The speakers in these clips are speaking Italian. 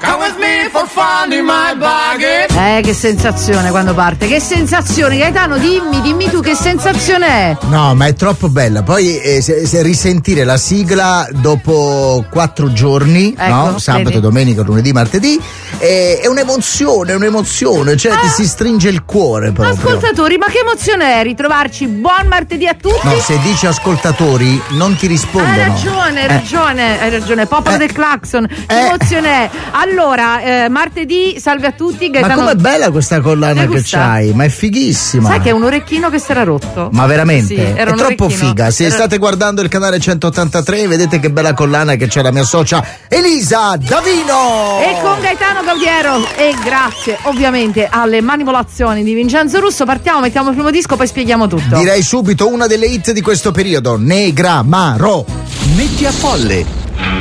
Come with me for fun in my buggy. Che sensazione quando parte, che sensazione, Gaetano, dimmi tu che sensazione è. No, ma è troppo bella. Poi se risentire la sigla dopo 4 giorni, ecco, no? Sabato, vedi? domenica, lunedì, martedì, è un'emozione, cioè ti si stringe il cuore proprio. Ascoltatori, ma che emozione è ritrovarci. Buon martedì a tutti. No, se dici ascoltatori non ti rispondono. Hai ragione, popolo del clacson, che emozione è. Allora, martedì, salve a tutti, Gaetano. Ma com'è bella questa collana che c'hai, ma è fighissima. Sai che è un orecchino che si era rotto? Ma veramente? Sì, era è un troppo orecchino. figa. Se state guardando il canale 183 vedete che bella collana che c'è la mia socia Elisa Davino. E con Gaetano Gaudiero. E grazie ovviamente alle manipolazioni di Vincenzo Russo partiamo, mettiamo il primo disco, poi spieghiamo tutto. Direi subito una delle hit di questo periodo, Negramaro. Metti a folle.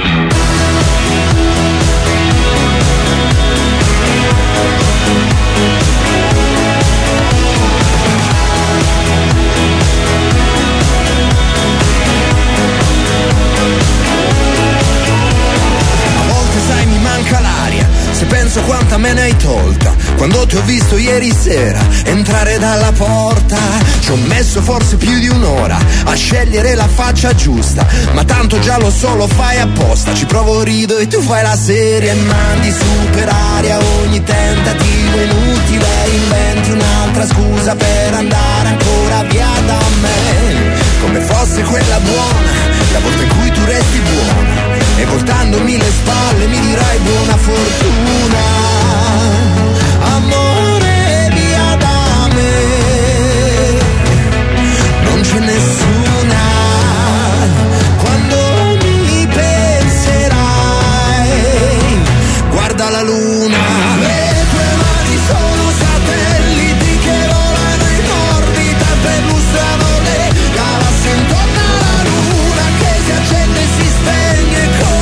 Penso quanta me ne hai tolta quando ti ho visto ieri sera entrare dalla porta. Ci ho messo forse più di un'ora a scegliere la faccia giusta, ma tanto già lo so, lo fai apposta. Ci provo, rido e tu fai la seria e mandi su per aria ogni tentativo inutile. Inventi un'altra scusa per andare ancora via da me, come fosse quella buona, la volta in cui tu resti buona. E voltandomi le spalle mi dirai buona fortuna. Amore, via da me, non c'è nessuna. Quando mi penserai, guarda la luna. Le tue mani sono satelliti che volano in orbita e perlustrano le galassie intorno alla luna, che si accende e si spegne.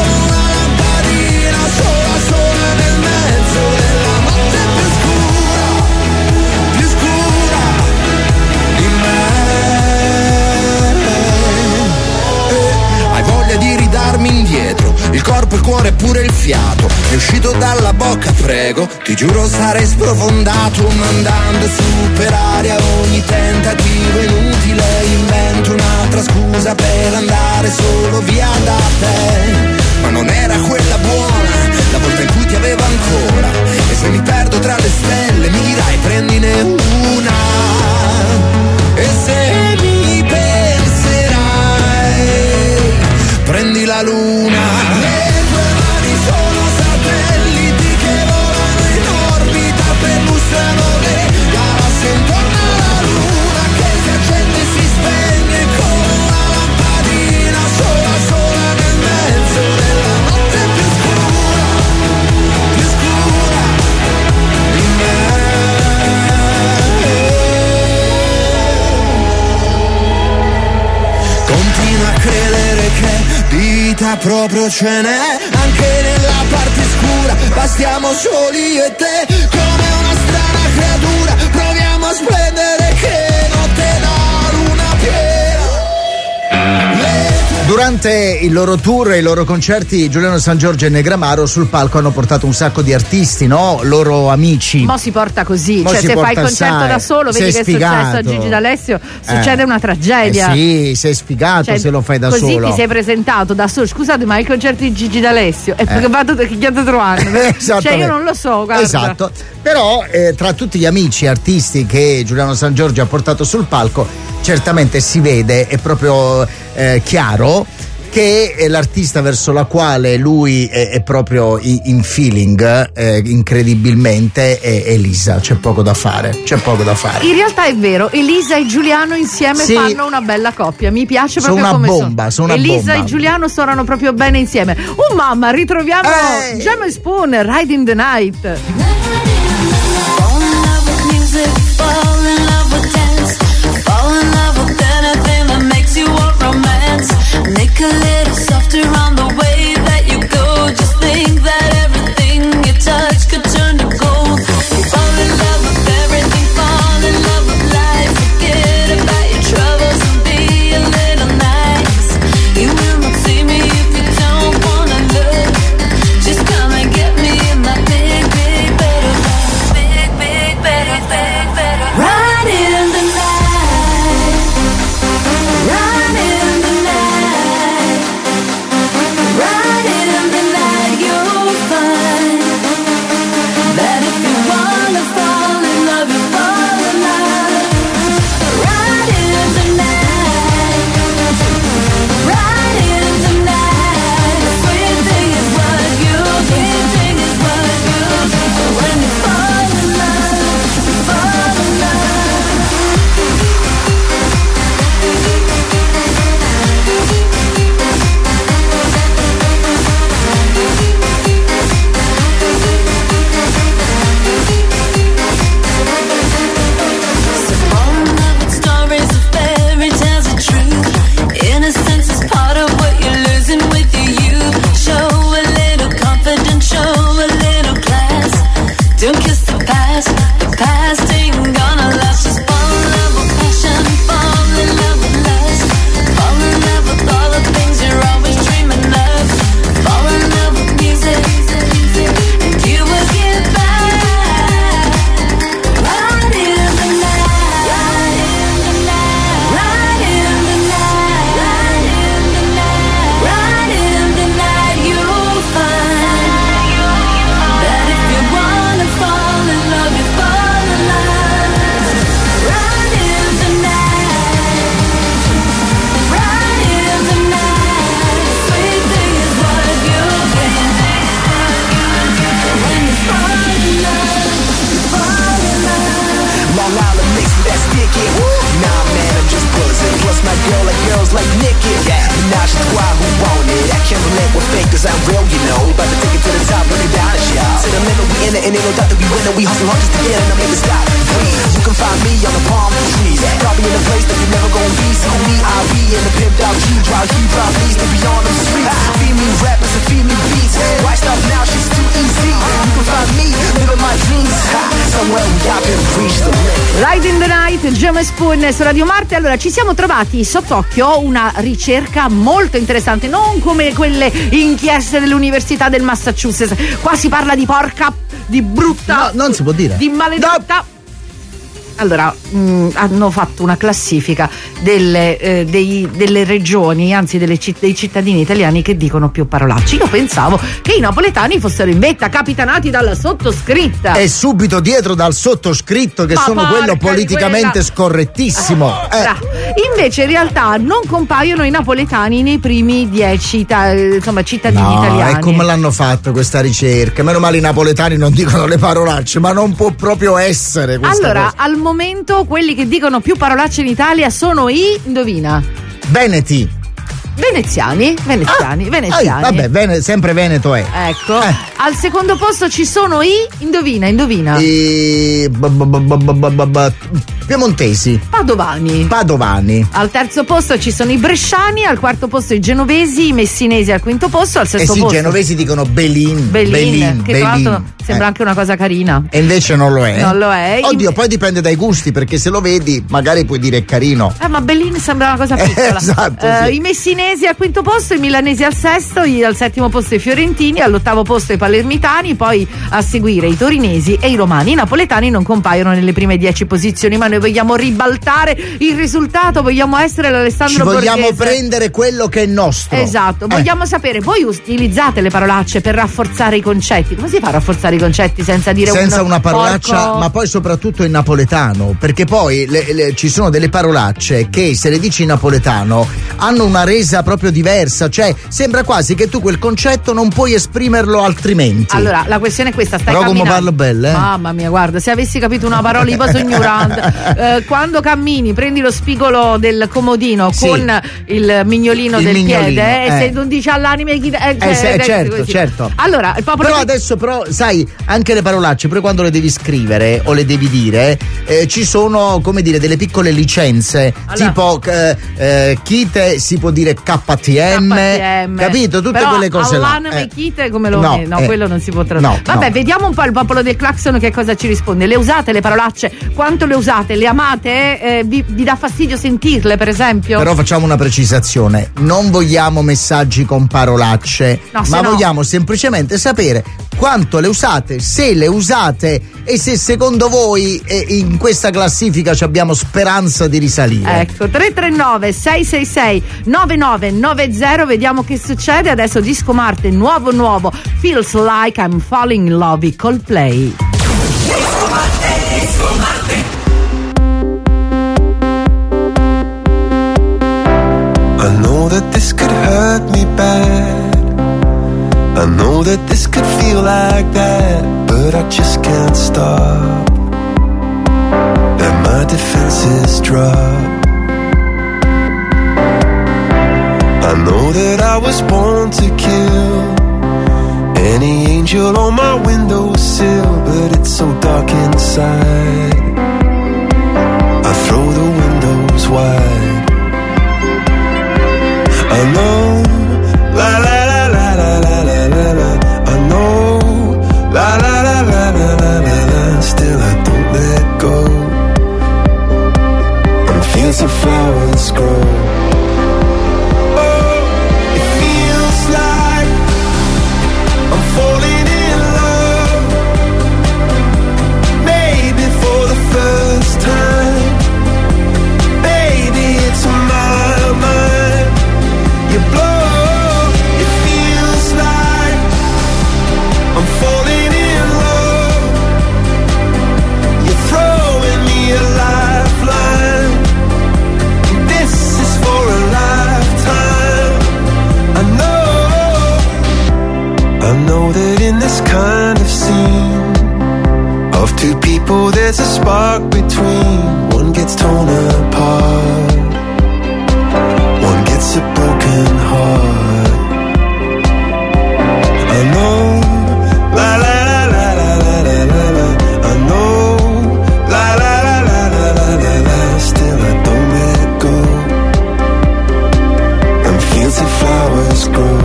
Indietro, il corpo, il cuore e pure il fiato è uscito dalla bocca, prego, ti giuro sarei sprofondato, mandando su per aria ogni tentativo inutile. Invento un'altra scusa per andare solo via da te, ma non era quella buona, la volta in cui ti avevo ancora. E se mi perdo tra le stelle mi dirai prendine una. E se mi penserai, prendi la luna. Le tue mani sono satelliti che volano in orbita, perlustrano le galassie intorno alla luna, che si accende e si spegne come una lampadina sola, sola nel mezzo della notte più scura di me. Continua a credere che vita proprio ce n'è anche nella parte scura, bastiamo soli io e te come una strana creatura, proviamo a splendere che notte da luna piena. Durante il loro tour e i loro concerti, Giuliano Sangiorgio e Negramaro sul palco hanno portato un sacco di artisti, no? Loro amici. Mo si porta così, Mo cioè si se fai il porta concerto assai. da solo, vedi che è successo a Gigi D'Alessio, succede una tragedia. Sì, sei sfigato, cioè, se lo fai da così solo. Ti sei presentato da solo. Scusate, ma il concerto di Gigi D'Alessio è perché vado da chi trovando. Cioè io non lo so, guarda. Esatto. Però tra tutti gli amici artisti che Giuliano Sangiorgio ha portato sul palco, certamente si vede, è proprio chiaro che è l'artista verso la quale lui è proprio in feeling incredibilmente è Elisa. C'è poco da fare. In realtà è vero, Elisa e Giuliano insieme fanno una bella coppia, mi piace proprio sono una come bomba, sono una Elisa bomba. e Giuliano suonano proprio bene insieme. Oh mamma, ritroviamo Jam and Spoon, Ride in the Night. Fall in love with music, fall in love with dance, fall in love with anything that makes you want romance. Make a little softer on the way that you go. Just think that everything you touch could turn to gold. Fall in love with everything, fall in love with life. Forget about your troubles and be a little nice. You will not see me if you don't wanna look. Just come and get me in the past. The past ain't gonna last. Just fall in love with passion, fall in love with lust, fall in love with all the things you're always dreaming of, fall in love with music, and you will get by. Right in the night, right in the night, right in the night, right in the night, right in the night, you'll find that if you wanna fall in love, you fall in love. Right in the night, right in the night, sweet thing is what you'll get when you fall in love, you fall in love. Long Island makes me that sticky. Nah, man, I'm just buzzing. Plus my girl like girls like Nikki. Now she's the one who want it. I can't relate with fake cause I'm real, you know. About to take it to the top, bring it down a shot. To the middle, we in it, and ain't no doubt that we win it. We hustle hard just to get it, and I'm never stop. Please, you can find me on the palm trees. Probably in a place that you're never gonna be. So me, I'll be in the pimped out G-Drive. He drive leads to be on them streets. Feed me rappers and feed me beats. Why stop now? She's too easy. You can find me, living my dreams. Somewhere we got to reach the limit. Ride in the Night, James Spoon su Radio Marte. Allora, ci siamo trovati sott'occhio una ricerca molto interessante, non come quelle inchieste dell'Università del Massachusetts. Qua si parla di porca, di brutta, No, non si può dire. di maledetta. Allora, hanno fatto una classifica delle regioni, anzi dei cittadini italiani che dicono più parolacce. Io pensavo che i napoletani fossero in vetta, capitanati dalla sottoscritta. E subito dietro dal sottoscritto, che Ma sono quello porca politicamente di quella. scorrettissimo. Invece in realtà non compaiono i napoletani nei primi 10 cittadini No, italiani. e come l'hanno fatto questa ricerca? Meno male i napoletani non dicono le parolacce, ma non può proprio essere questa Allora, cosa. al momento quelli che dicono più parolacce in Italia sono indovina, Veneti. veneziani. Vabbè, sempre Veneto è. Ecco. Al secondo posto ci sono indovina. Piemontesi. Padovani. Al terzo posto ci sono i bresciani, al quarto posto i genovesi, i messinesi al quinto posto, al sesto I posto genovesi dicono Belin, che tra l'altro sembra anche una cosa carina. E invece non lo è. Non lo è. Oddio, poi dipende dai gusti, perché se lo vedi magari puoi dire è carino. Ma Belin sembra una cosa piccola. Esatto, sì. I messinesi al quinto posto, i milanesi al sesto, al settimo posto i fiorentini, all'ottavo posto i palermitani, poi a seguire i torinesi e i romani. I napoletani non compaiono nelle prime 10 posizioni, ma noi vogliamo ribaltare il risultato, vogliamo essere l'Alessandro Borghese. Ci vogliamo prendere quello che è nostro. Esatto, vogliamo sapere, voi utilizzate le parolacce per rafforzare i concetti? Come si fa a rafforzare i concetti senza dire una parolaccia, porco? ma poi soprattutto in napoletano, perché poi ci sono delle parolacce che se le dici in napoletano hanno una resa proprio diversa, cioè sembra quasi che tu quel concetto non puoi esprimerlo altrimenti. Allora, la questione è questa, stai però camminando. come parlo belle, Mamma mia, guarda, se avessi capito una parola io sono ignorante. Quando cammini, prendi lo spigolo del comodino con il mignolino del piede e se non dici all'anime certo. Allora, il popolo però adesso sai, anche le parolacce, poi quando le devi scrivere o le devi dire, ci sono, come dire, delle piccole licenze, tipo Kite si può dire KTM, capito? Tutte però quelle cose là. All'anime Kite come lo no, quello non si può tradurre. Vabbè, vediamo un po' il popolo del Claxon che cosa ci risponde. Le usate le parolacce? Quanto le usate? Le amate? Vi dà fastidio sentirle, per esempio? Però facciamo una precisazione: non vogliamo messaggi con parolacce, ma vogliamo semplicemente sapere quanto le usate, se le usate e se secondo voi in questa classifica abbiamo speranza di risalire. Ecco, 339 666 9990, vediamo che succede. Adesso Disco Marte, nuovo Feels Like I'm Falling in Love with Coldplay. Disco Marte. I know that this could hurt me bad, I know that this could feel like that, but I just can't stop. And my defenses drop. I know that I was born to kill any angel on my windowsill, but it's so dark inside. I throw the windows wide. I know, la la la la la la la la. I know, la la la la la la la. Still I go. And fields of flowers grow. Oh, it feels like I'm falling in love. Maybe for the first time. Baby, it's on my mind. You blow. It feels like I'm falling in love. You're throwing me a lifeline. This is for a lifetime. I know that in this kind of scene of two people there's a spark between. One gets torn apart, one gets a broken heart. I know, la la la la la la la la la. I know, la la la la la la la la. Still I don't let go. And fields of flowers grow.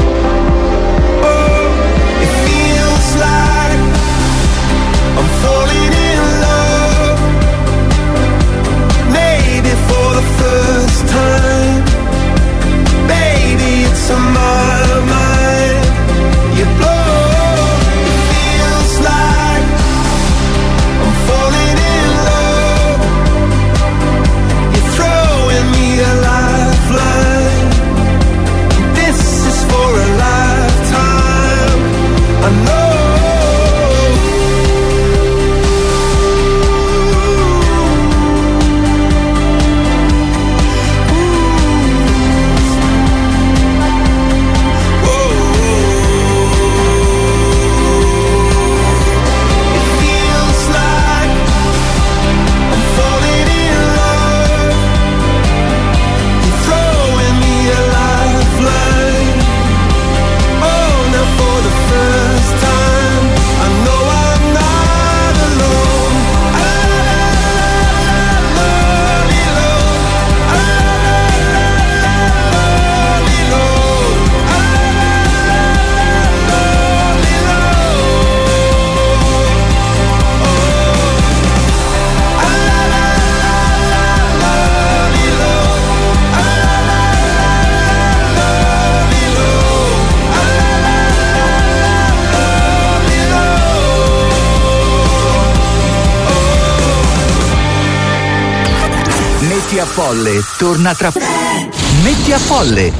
Oh, it feels like I'm falling in love. Maybe for the first time. Baby, it's on my mind. You blow. It feels like I'm falling in love. You're throwing me a lifeline. This is for a lifetime. I know. It feels like I'm falling in love. You're throwing me a lifeline. Oh, now for the first time, I know I'm not alone. Metti a Folle torna tra Metti a Folle.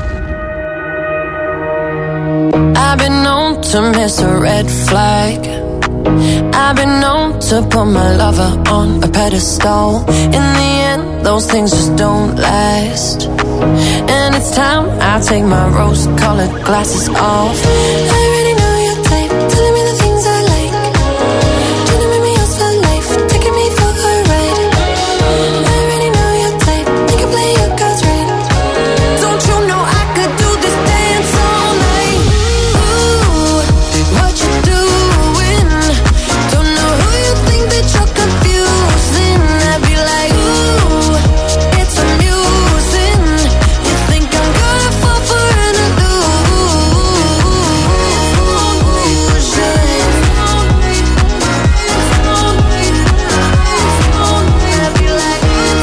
I've been known to miss a red flag. I've been known to put my lover on a pedestal. In the end, those things just don't last. And it's time I take my rose-colored glasses off. I already know your type, telling me the things I like. Trying to make me yours for life, taking me for a ride. I already know your type, you can play your cards right. Don't you know I could do this dance all night? Ooh, what you doing? Don't know who you think that you're confusing. I'd be like, ooh, it's amusing. You think I'm gonna fall for an illusion? I'd be like,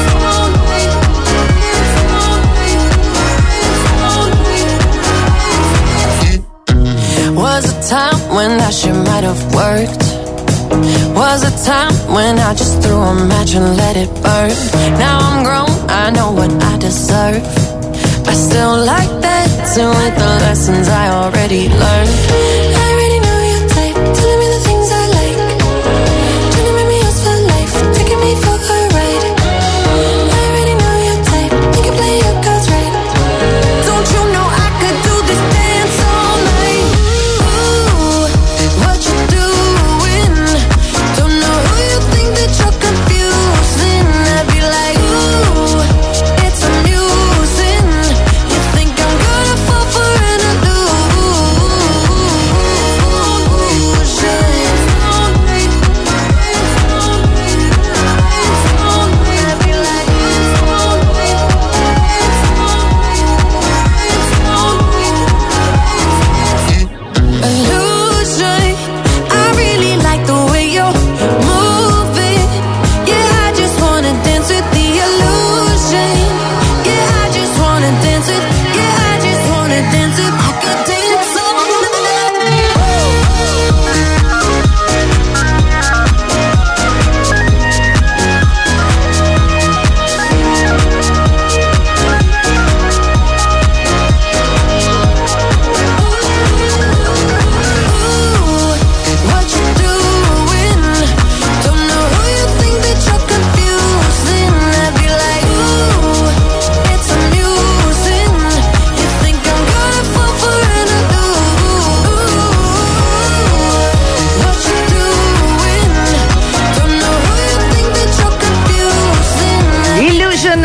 was a time when that shit might have worked. Was a time when I just threw a match and let it burn. Now I'm grown, I know what I deserve. I still like dancing with the lessons I already learned. I already know your type, telling me the things I like. Trying to make me yours for life, taking me for a ride. I already know your type, you can play your cards right. Don't you know I could do this dance all night? Ooh, what you doing? Don't know who you think that you're confusing. I'd be like, ooh, it's amusing. You think I'm gonna fall for an illusion?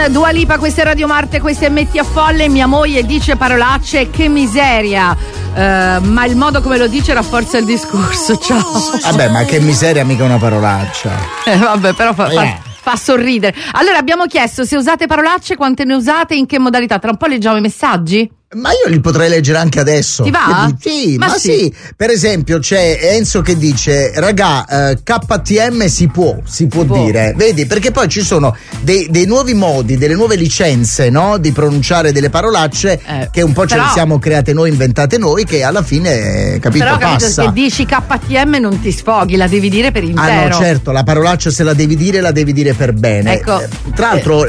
Dua Lipa, questa è Radio Marte, questa è Metti a Folle. Mia moglie dice parolacce, che miseria. Ma il modo come lo dice rafforza il discorso. Ciao. Vabbè, ma che miseria, mica una parolaccia. Vabbè, però fa sorridere. Allora abbiamo chiesto se usate parolacce, quante ne usate, in che modalità. Tra un po' leggiamo i messaggi. Ma io li potrei leggere anche adesso. Ti va? Sì, ma sì. Per esempio c'è Enzo che dice: ragà, KTM si può dire. Vedi, perché poi ci sono dei nuovi modi, delle nuove licenze, no? Di pronunciare delle parolacce che un po' ce le siamo create noi, inventate noi, che alla fine, capito, però, passa. Se dici KTM non ti sfoghi, la devi dire per intero. Ah no, certo, la parolaccia se la devi dire per bene. Ecco. Tra l'altro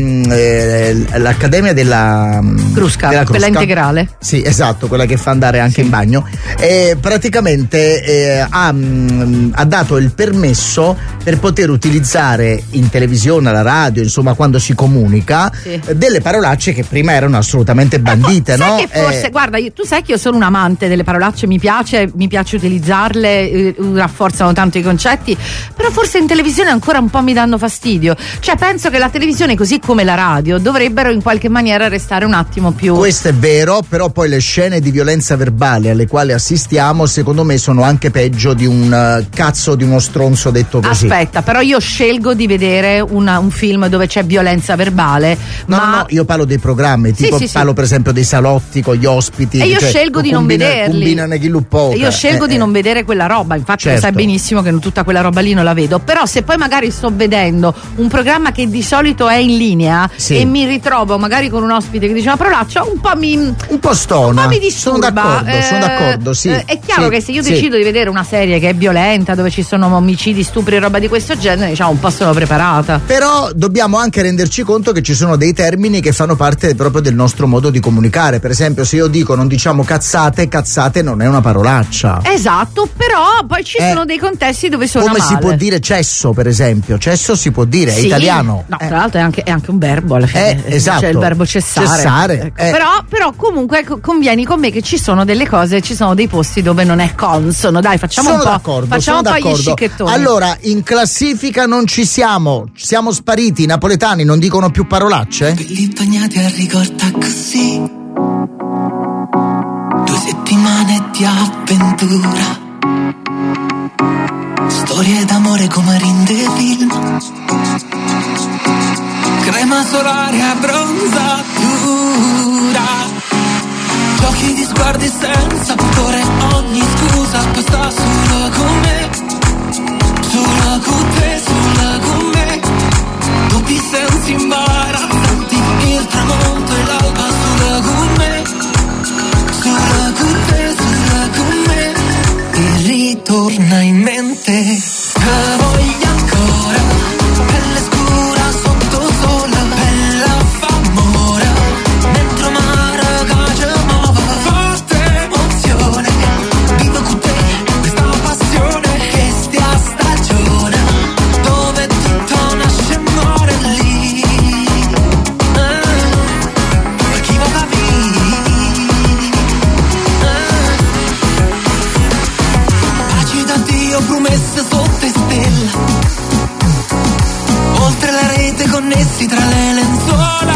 l'Accademia della Crusca, quella integrale. Sì, esatto, quella che fa andare anche in bagno. Praticamente ha dato il permesso per poter utilizzare in televisione, alla radio, insomma, quando si comunica, delle parolacce che prima erano assolutamente bandite, sai no? Che forse, guarda, tu sai che io sono un amante delle parolacce, mi piace utilizzarle, rafforzano tanto i concetti, però forse in televisione ancora un po' mi danno fastidio. Cioè, penso che la televisione, così come la radio, dovrebbero in qualche maniera restare un attimo più. Questo è vero, però poi le scene di violenza verbale alle quali assistiamo, secondo me, sono anche peggio di un cazzo di uno stronzo detto così. Aspetta, però io scelgo di vedere un film dove c'è violenza verbale. No, io parlo dei programmi, tipo parlo per esempio dei salotti con gli ospiti. E io scelgo di non vederli. Io scelgo di non vedere quella roba, infatti lo sai benissimo che tutta quella roba lì non la vedo. Però se poi magari sto vedendo un programma che di solito è in linea e mi ritrovo magari con un ospite che dice una parolaccia, un po' stona. Un po' mi disturba. Sono d'accordo, sì. È chiaro che se io decido di vedere una serie che è violenta, dove ci sono omicidi, stupri e roba di questo genere, diciamo un po' sono preparata. Però dobbiamo anche renderci conto che ci sono dei termini che fanno parte proprio del nostro modo di comunicare. Per esempio, se io dico non diciamo cazzate non è una parolaccia. Esatto, però poi ci sono dei contesti dove suona come male. Si può dire cesso, per esempio. Cesso si può dire, è italiano. No, tra l'altro è anche un verbo alla fine. Esatto. C'è il verbo cessare. Ecco. Però comunque convieni con me che ci sono delle cose, ci sono dei posti dove non è consono. Dai, facciamo un po'. Facciamo un po' gli scicchettoni. Allora, in classifica non ci siamo spariti. I napoletani non dicono più parolacce? Belli bagnati a ricorda così, 2 settimane di avventura, storie d'amore come rinde film, crema solare a bronzatura, giochi di sguardi senza pudore, ogni scusa basta solo con me, solo con te, solo con me, dubbi senza imbarazzanti, il tramonto e l'alba solo con me, solo con te, solo con me, e ritorna in mente, che voglio ancora, pelle scura sotto sole, bella f'amore, dentro mare che ci muove, forte emozione, vivo con te, questa passione, che stia stagione, dove tutto nasce e muore lì, per chi va da baci da Dio, promesse sotto stelle, oltre la rete connessi tra le lenzuola,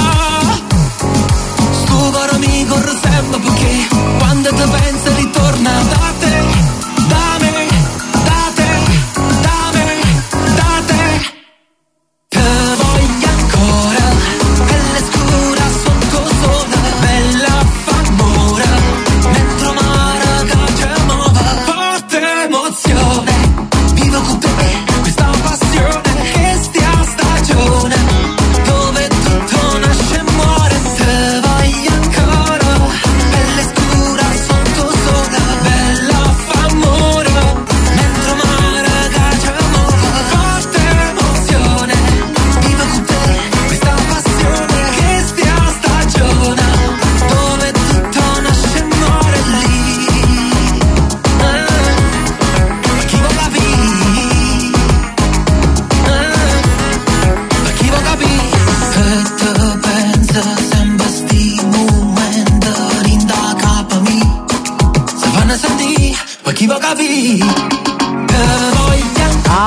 sto caro amico sempre perché quando ti pensi ritorna da te, da me, da te, da me, da te, te voglio ancora, pelle scura sotto sole, bella f'amore, dentro mare che ci muove, forte emozione, vivo con te, questa passione, che stia stagione, dove tutto nasce e muore, te voglio ancora, pelle scura sotto sole, bella f'amore, dentro mare che ci muove, forte emozione, vivo con te, questa passione, che stia stagione, dove tutto nasce e muore lì, per chi va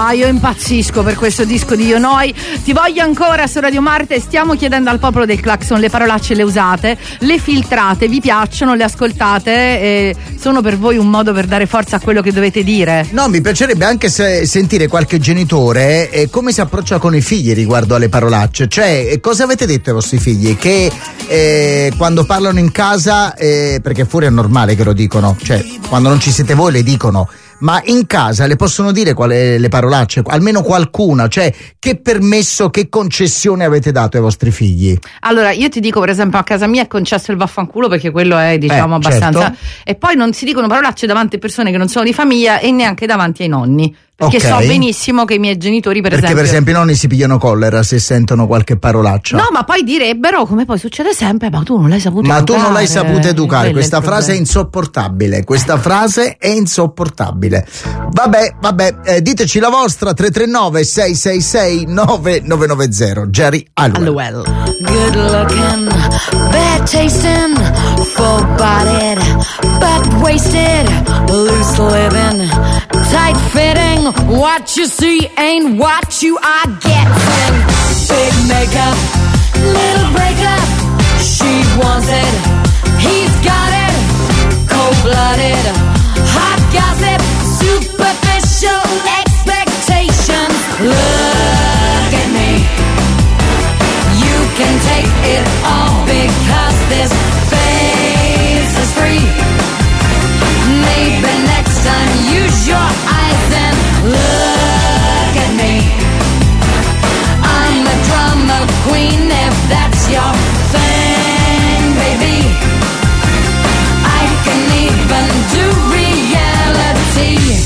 io impazzisco per questo disco di Io Noi. Ti voglio ancora su Radio Marte. Stiamo chiedendo al popolo del Clacson: le parolacce le usate, le filtrate, vi piacciono, le ascoltate? Sono per voi un modo per dare forza a quello che dovete dire? No, mi piacerebbe anche sentire qualche genitore come si approccia con i figli riguardo alle parolacce. Cioè, cosa avete detto ai vostri figli? Che quando parlano in casa, perché fuori è normale che lo dicono, cioè quando non ci siete voi le dicono, ma in casa le possono dire le parolacce, almeno qualcuna, cioè che permesso, che concessione avete dato ai vostri figli? Allora, io ti dico, per esempio, a casa mia è concesso il vaffanculo, perché quello è, diciamo, abbastanza, certo. E poi non si dicono parolacce davanti a persone che non sono di famiglia e neanche davanti ai nonni, perché Ok. so benissimo che i miei genitori, Perché per esempio i nonni si pigliano collera se sentono qualche parolaccia. No, ma poi direbbero, come poi succede sempre, ma tu non l'hai saputo Ma educare. tu non l'hai saputo educare, Quello è questa il frase è insopportabile, questa frase è insopportabile. Vabbè, diteci la vostra, 339 666 9990. Jerry Halliwell. Good looking, bad tasting, full bodied, but wasted, loose living, tight fitting. What you see ain't what you are getting. Big makeup, little breakup. She wants it, he's got it. Cold blooded, hot gossip, superficial expectations. Look at me. You can take it all because this face is free. Maybe next time use your eyes and look at me. I'm a drama queen if that's your thing, baby. I can even do reality.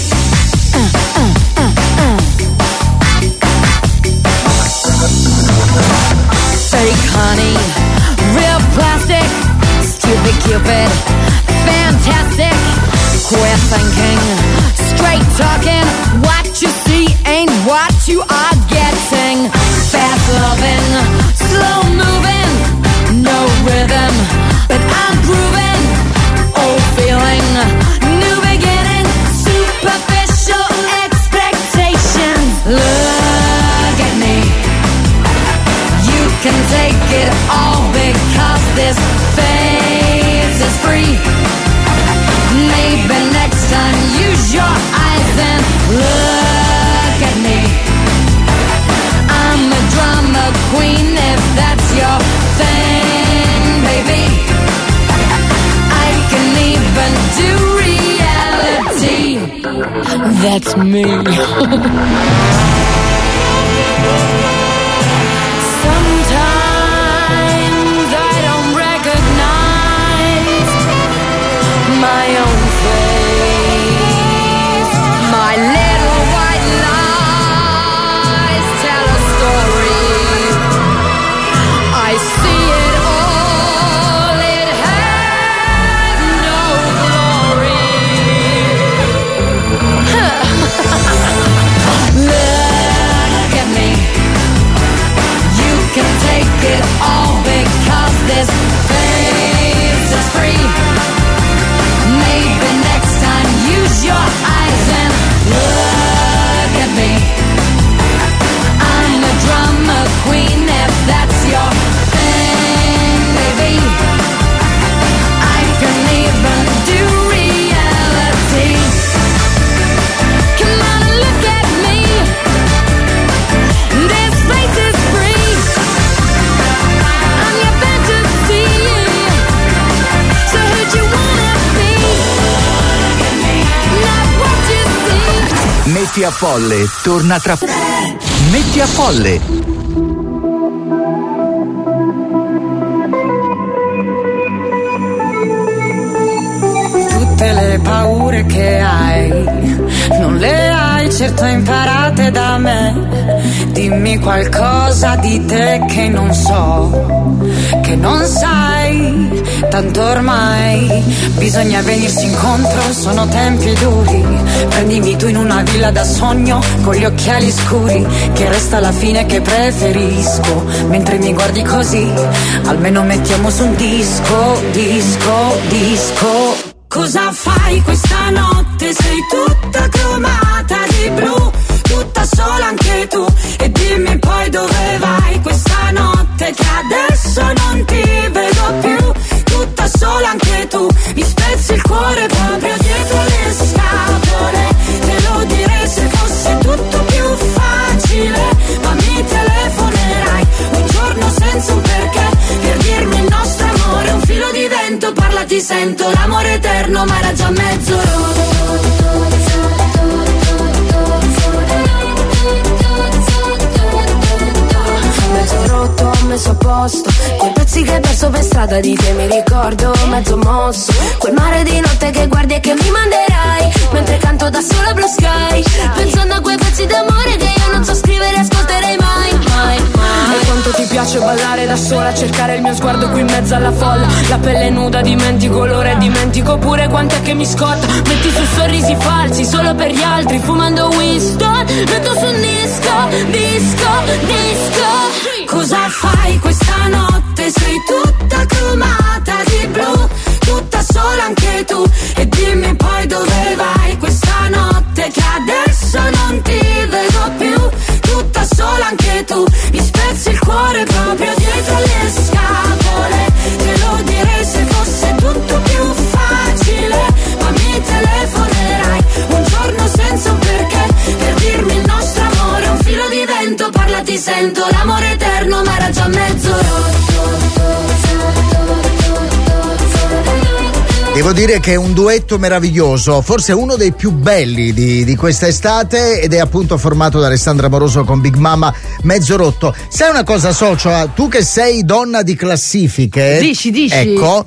Fake honey, real plastic, stupid Cupid, fantastic. Quit thinking, straight talking. What you see ain't what you are getting. Fast loving, slow moving, no rhythm, but I'm grooving. Old feeling, new beginning, superficial expectations. Look at me. You can take it all because this face is free. Maybe next time use your eyes and look at me. I'm a drama queen if that's your thing, baby. I can even do reality. That's me. Sometimes I don't recognize my own face. My little white lies tell a story. I see it all. It has no glory. Look at me. You can take it all because this face is free. Maybe next time use your eyes and look at me. I'm a drama queen if that's your thing, baby. I can even do reality. Come on and look at me. This place is free. I'm your fantasy. So who'd you wanna be? Not what you see. Metti a Folle torna tra. Metti a Folle. Tutte le paure che hai, non le hai certo imparate da me. Dimmi qualcosa di te che non so, che non sai, tanto ormai bisogna venirsi incontro, sono tempi duri. Prendimi tu in una villa da sogno, con gli occhiali scuri, che resta alla fine che preferisco. Mentre mi guardi così, almeno mettiamo su un disco, disco, disco. Cosa fai questa notte? Sei tutta cromata di blu, tutta ti sento, l'amore eterno ma era già mezzo rotto, messo a posto, quei pezzi che hai perso per strada di te mi ricordo, mezzo mosso, quel mare di notte che guardi e che mi manderai, mentre canto da sola Blue Sky, pensando a quei pezzi d'amore che io non so scrivere e ascolterei mai, mai, mai. E quanto ti piace ballare da sola, cercare il mio sguardo qui in mezzo alla folla, la pelle nuda, dimentico l'ora e dimentico pure quant'è che mi scotta, metti su sorrisi falsi solo per gli altri, fumando Winston, metto su un disco. Cosa fai questa notte? Sei tutta cromata di blu, tutta sola anche tu, e dimmi poi dove vai questa notte che adesso non ti vedo più, tutta sola anche tu, mi spezzi il cuore proprio dietro le scatole, te lo direi se fosse tutto più facile, ma mi telefonerai un giorno senza un perché, per dirmi il nostro amore è un filo di vento, parla ti sento, l'amore eterno ma era già mezzo Devo dire che è un duetto meraviglioso, forse uno dei più belli di questa estate, ed è appunto formato da Alessandra Amoroso con Big Mama, Mezzo Rotto. Sai una cosa, socio, tu che sei donna di classifiche, dici. Ecco,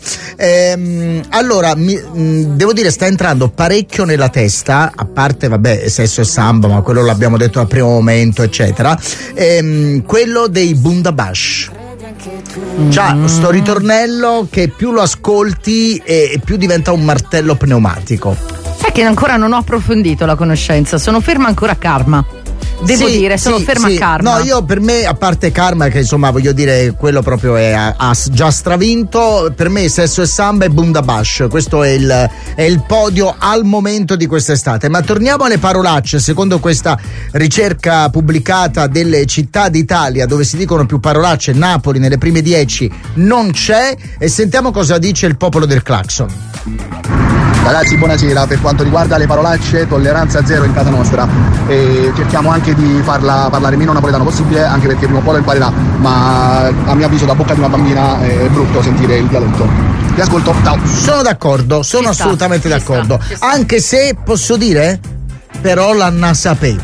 allora devo dire sta entrando parecchio nella testa, a parte vabbè Sesso e Samba, ma quello l'abbiamo detto al primo momento eccetera, quello dei Bundabash. Già, sto ritornello che più lo ascolti e più diventa un martello pneumatico. Sai che ancora non ho approfondito la conoscenza, sono ferma ancora a Karma. Devo dire, sono ferma a Karma. No, io per me, a parte Karma, che insomma voglio dire, quello proprio ha già stravinto, per me Sesso e Samba e Bundabash, questo è il podio al momento di quest'estate. Ma torniamo alle parolacce, secondo questa ricerca pubblicata delle città d'Italia, dove si dicono più parolacce, Napoli nelle prime 10 non c'è, e sentiamo cosa dice il popolo del clacson. Ragazzi, buonasera. Per quanto riguarda le parolacce, tolleranza zero in casa nostra, e cerchiamo anche di farla parlare meno napoletano possibile, anche perché prima o poi lo imparerà, ma a mio avviso da bocca di una bambina è brutto sentire il dialetto. Ti ascolto, ciao. Sono d'accordo, sono assolutamente d'accordo, anche se posso dire però l'anna sapè,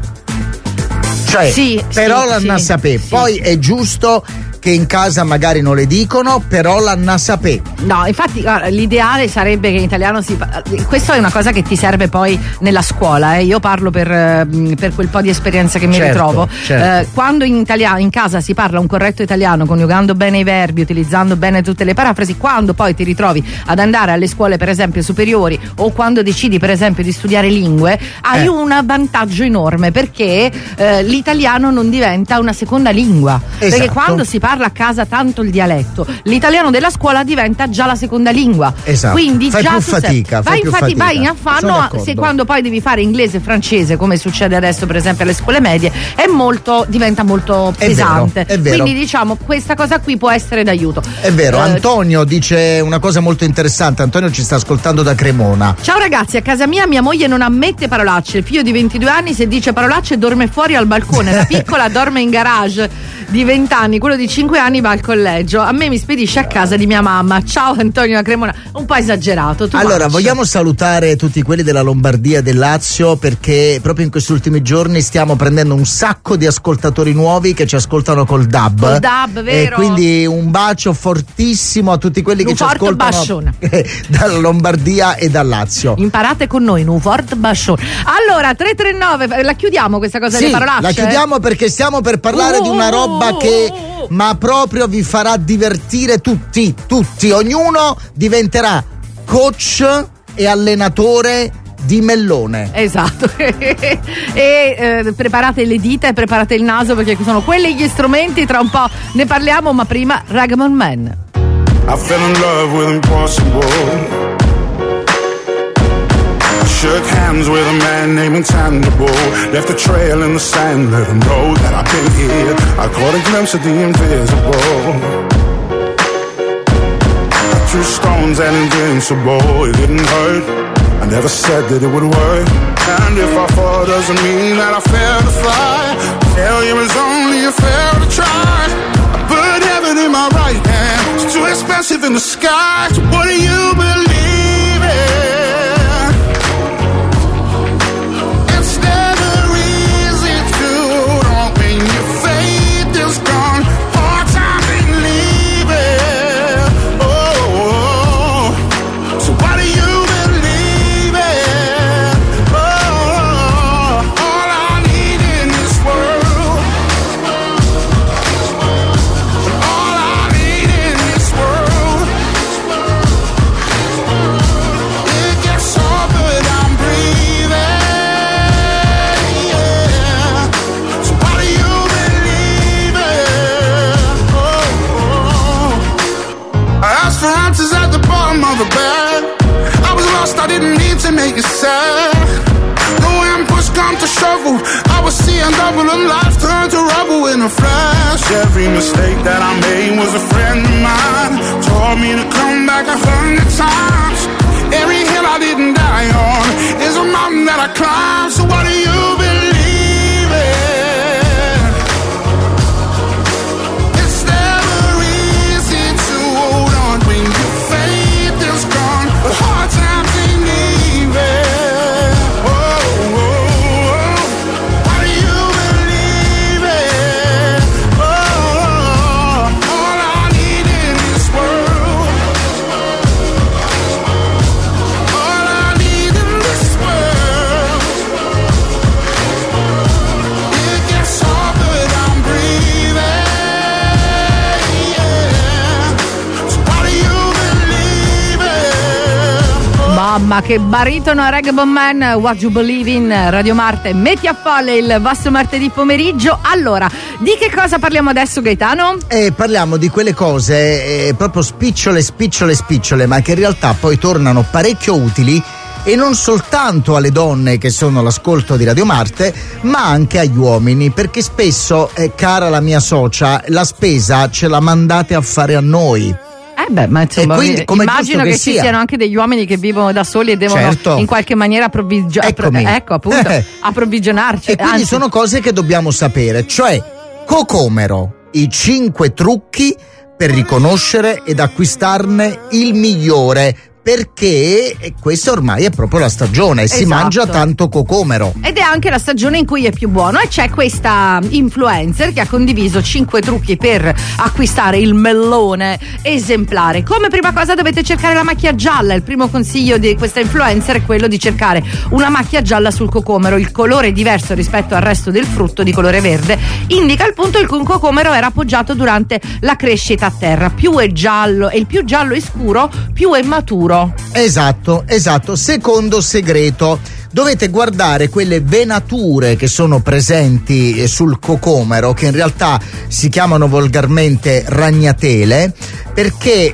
cioè però l'anna sapè, poi è giusto che in casa magari non le dicono, però l'anna sapè. No, infatti guarda, l'ideale sarebbe che in italiano questo è una cosa che ti serve poi nella scuola, io parlo per quel po' di esperienza che mi ritrovo. Quando in casa si parla un corretto italiano, coniugando bene i verbi, utilizzando bene tutte le parafrasi, quando poi ti ritrovi ad andare alle scuole per esempio superiori, o quando decidi per esempio di studiare lingue, hai un vantaggio enorme, perché l'italiano non diventa una seconda lingua, perché quando si parla a casa tanto il dialetto, l'italiano della scuola diventa già la seconda lingua. Quindi fai già più fatica, vai in affanno, se quando poi devi fare inglese e francese, come succede adesso per esempio alle scuole medie, diventa molto pesante. È vero. Quindi diciamo questa cosa qui può essere d'aiuto. È vero. Antonio dice una cosa molto interessante. Antonio ci sta ascoltando da Cremona. Ciao ragazzi, a casa mia moglie non ammette parolacce, il figlio di 22 anni se dice parolacce dorme fuori al balcone, la piccola dorme in garage, di 20 anni, quello di 5 anni va al collegio, a me mi spedisce a casa di mia mamma. Ciao Antonio da Cremona, un po' esagerato. Allora vogliamo salutare tutti quelli della Lombardia e del Lazio, perché proprio in questi ultimi giorni stiamo prendendo un sacco di ascoltatori nuovi che ci ascoltano col DAB, vero? E quindi un bacio fortissimo a tutti quelli che ci ascoltano dalla Lombardia e dal Lazio. Imparate con noi, un forte bascione. Allora 339, la chiudiamo questa cosa delle parolacce? La chiudiamo perché stiamo per parlare di una roba che ma proprio vi farà divertire tutti, ognuno diventerà coach e allenatore di mellone. Esatto. E preparate le dita e preparate il naso, perché sono quelli gli strumenti, tra un po' ne parliamo, ma prima Ragamuffin Man. I fell in love with impossible. Shook hands with a man named Intangible. Left a trail in the sand, let him know that I've been here. I caught a glimpse of the invisible. I threw stones and invincible. It didn't hurt, I never said that it would work. And if I fall doesn't mean that I failed to fly. Failure is only a fail to try. I put heaven in my right hand, it's too expensive in the sky. So what do you believe? trouble. I was seeing double and life turned to rubble in a flash. Every mistake that I made was a friend of mine. Told me to come back 100 times. Every hill I didn't die on is a mountain that I climbed. So what do you believe in? It's never easy to hold on when your faith is gone, but hard times ain't even. Mamma, che baritono a Reggae Man, What You Believe in, Radio Marte, metti a folle il vostro martedì pomeriggio. Allora, di che cosa parliamo adesso, Gaetano? Parliamo di quelle cose proprio spicciole, ma che in realtà poi tornano parecchio utili, e non soltanto alle donne che sono all'ascolto di Radio Marte, ma anche agli uomini, perché spesso, cara la mia socia, la spesa ce la mandate a fare a noi. Ma insomma, quindi, immagino che ci siano anche degli uomini che vivono da soli e devono in qualche maniera approvvigionarci. E quindi sono cose che dobbiamo sapere, cioè Cocomero, i 5 trucchi per riconoscere ed acquistarne il migliore, perché questa ormai è proprio la stagione, si mangia tanto cocomero. Ed è anche la stagione in cui è più buono, e c'è questa influencer che ha condiviso 5 trucchi per acquistare il mellone esemplare. Come prima cosa dovete cercare la macchia gialla. Il primo consiglio di questa influencer è quello di cercare una macchia gialla sul cocomero. Il colore è diverso rispetto al resto del frutto, di colore verde, indica il punto in cui un cocomero era appoggiato durante la crescita a terra. Più è giallo, e il più giallo è scuro, più è maturo. Esatto. Secondo segreto: dovete guardare quelle venature che sono presenti sul cocomero, che in realtà si chiamano volgarmente ragnatele, perché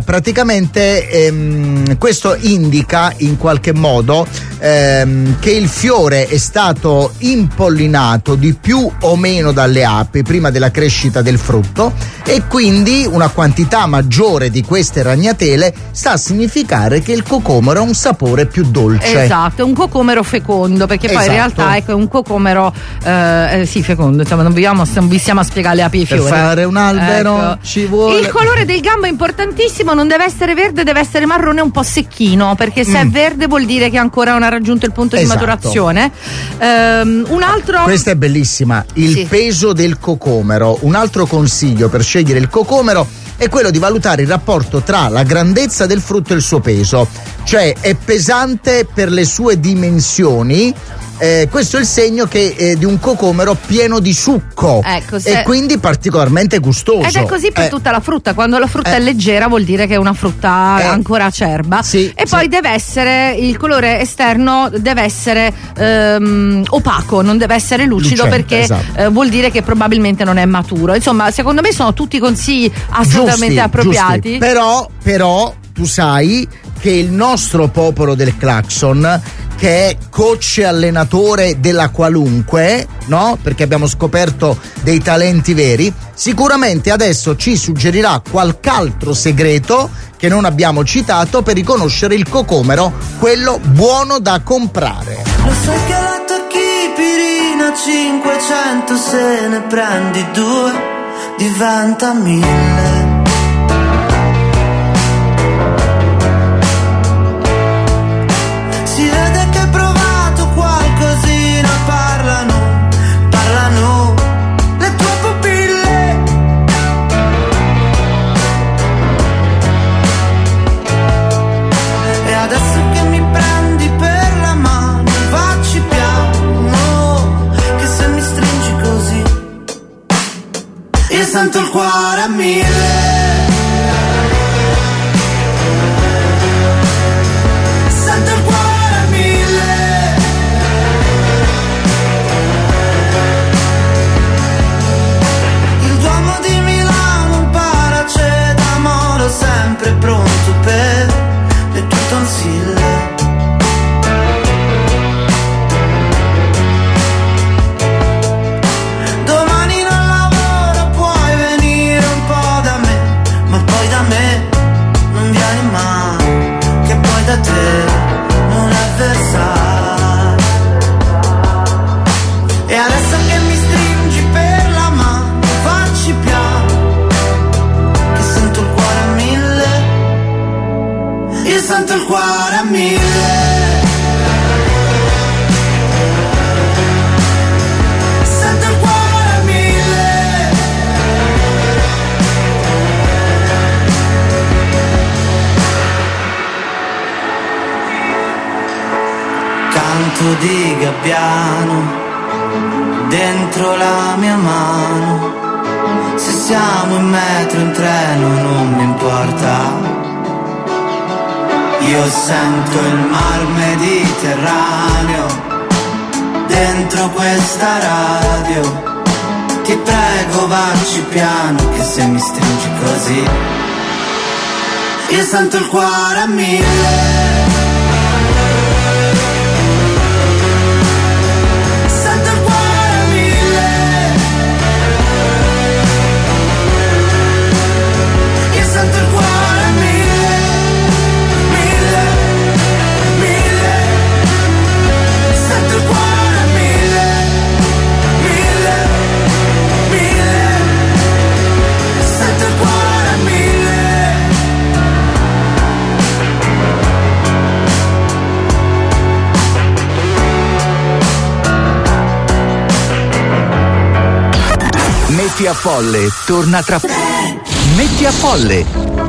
praticamente questo indica in qualche modo che il fiore è stato impollinato di più o meno dalle api prima della crescita del frutto, e quindi una quantità maggiore di queste ragnatele sta a significare che il cocomero ha un sapore più dolce. Esatto, è un cocomero fecondo, perché poi in realtà è un cocomero fecondo, insomma non vi stiamo a spiegare le api e i fiori. Per fare un albero ci vuole. Il colore del gambo è importantissimo, non deve essere verde, deve essere marrone, un po' secchino, perché se è verde vuol dire che ancora non ha raggiunto il punto di maturazione. Un altro. Questa è bellissima, il peso del cocomero. Un altro consiglio per scegliere il cocomero è quello di valutare il rapporto tra la grandezza del frutto e il suo peso, cioè è pesante per le sue dimensioni. Questo è il segno che di un cocomero pieno di succo, e quindi particolarmente gustoso. Ed è così per tutta la frutta. Quando la frutta è leggera vuol dire che è una frutta ancora acerba. Poi deve essere, il colore esterno deve essere opaco, non deve essere lucido, perché vuol dire che probabilmente non è maturo. Insomma, secondo me sono tutti consigli assolutamente appropriati. Giusti. Però tu sai che il nostro popolo del clacson, che è coach e allenatore della qualunque, no? Perché abbiamo scoperto dei talenti veri, sicuramente adesso ci suggerirà qualche altro segreto che non abbiamo citato per riconoscere il cocomero, quello buono da comprare. Lo sai che la tocchi pirina 500, se ne prendi 2 diventa 1000. Sento il cuore a 1000. Sento il cuore a 1000. Il Duomo di Milano, un paracetamolo sempre pronto per le tue tonsille. di gabbiano dentro la mia mano. Se siamo in metro, in treno, non mi importa. Io sento il mar Mediterraneo dentro questa radio. Ti prego, vacci piano, che se mi stringi così io sento il cuore a 1000. Metti a Folle torna tra. Metti a Folle.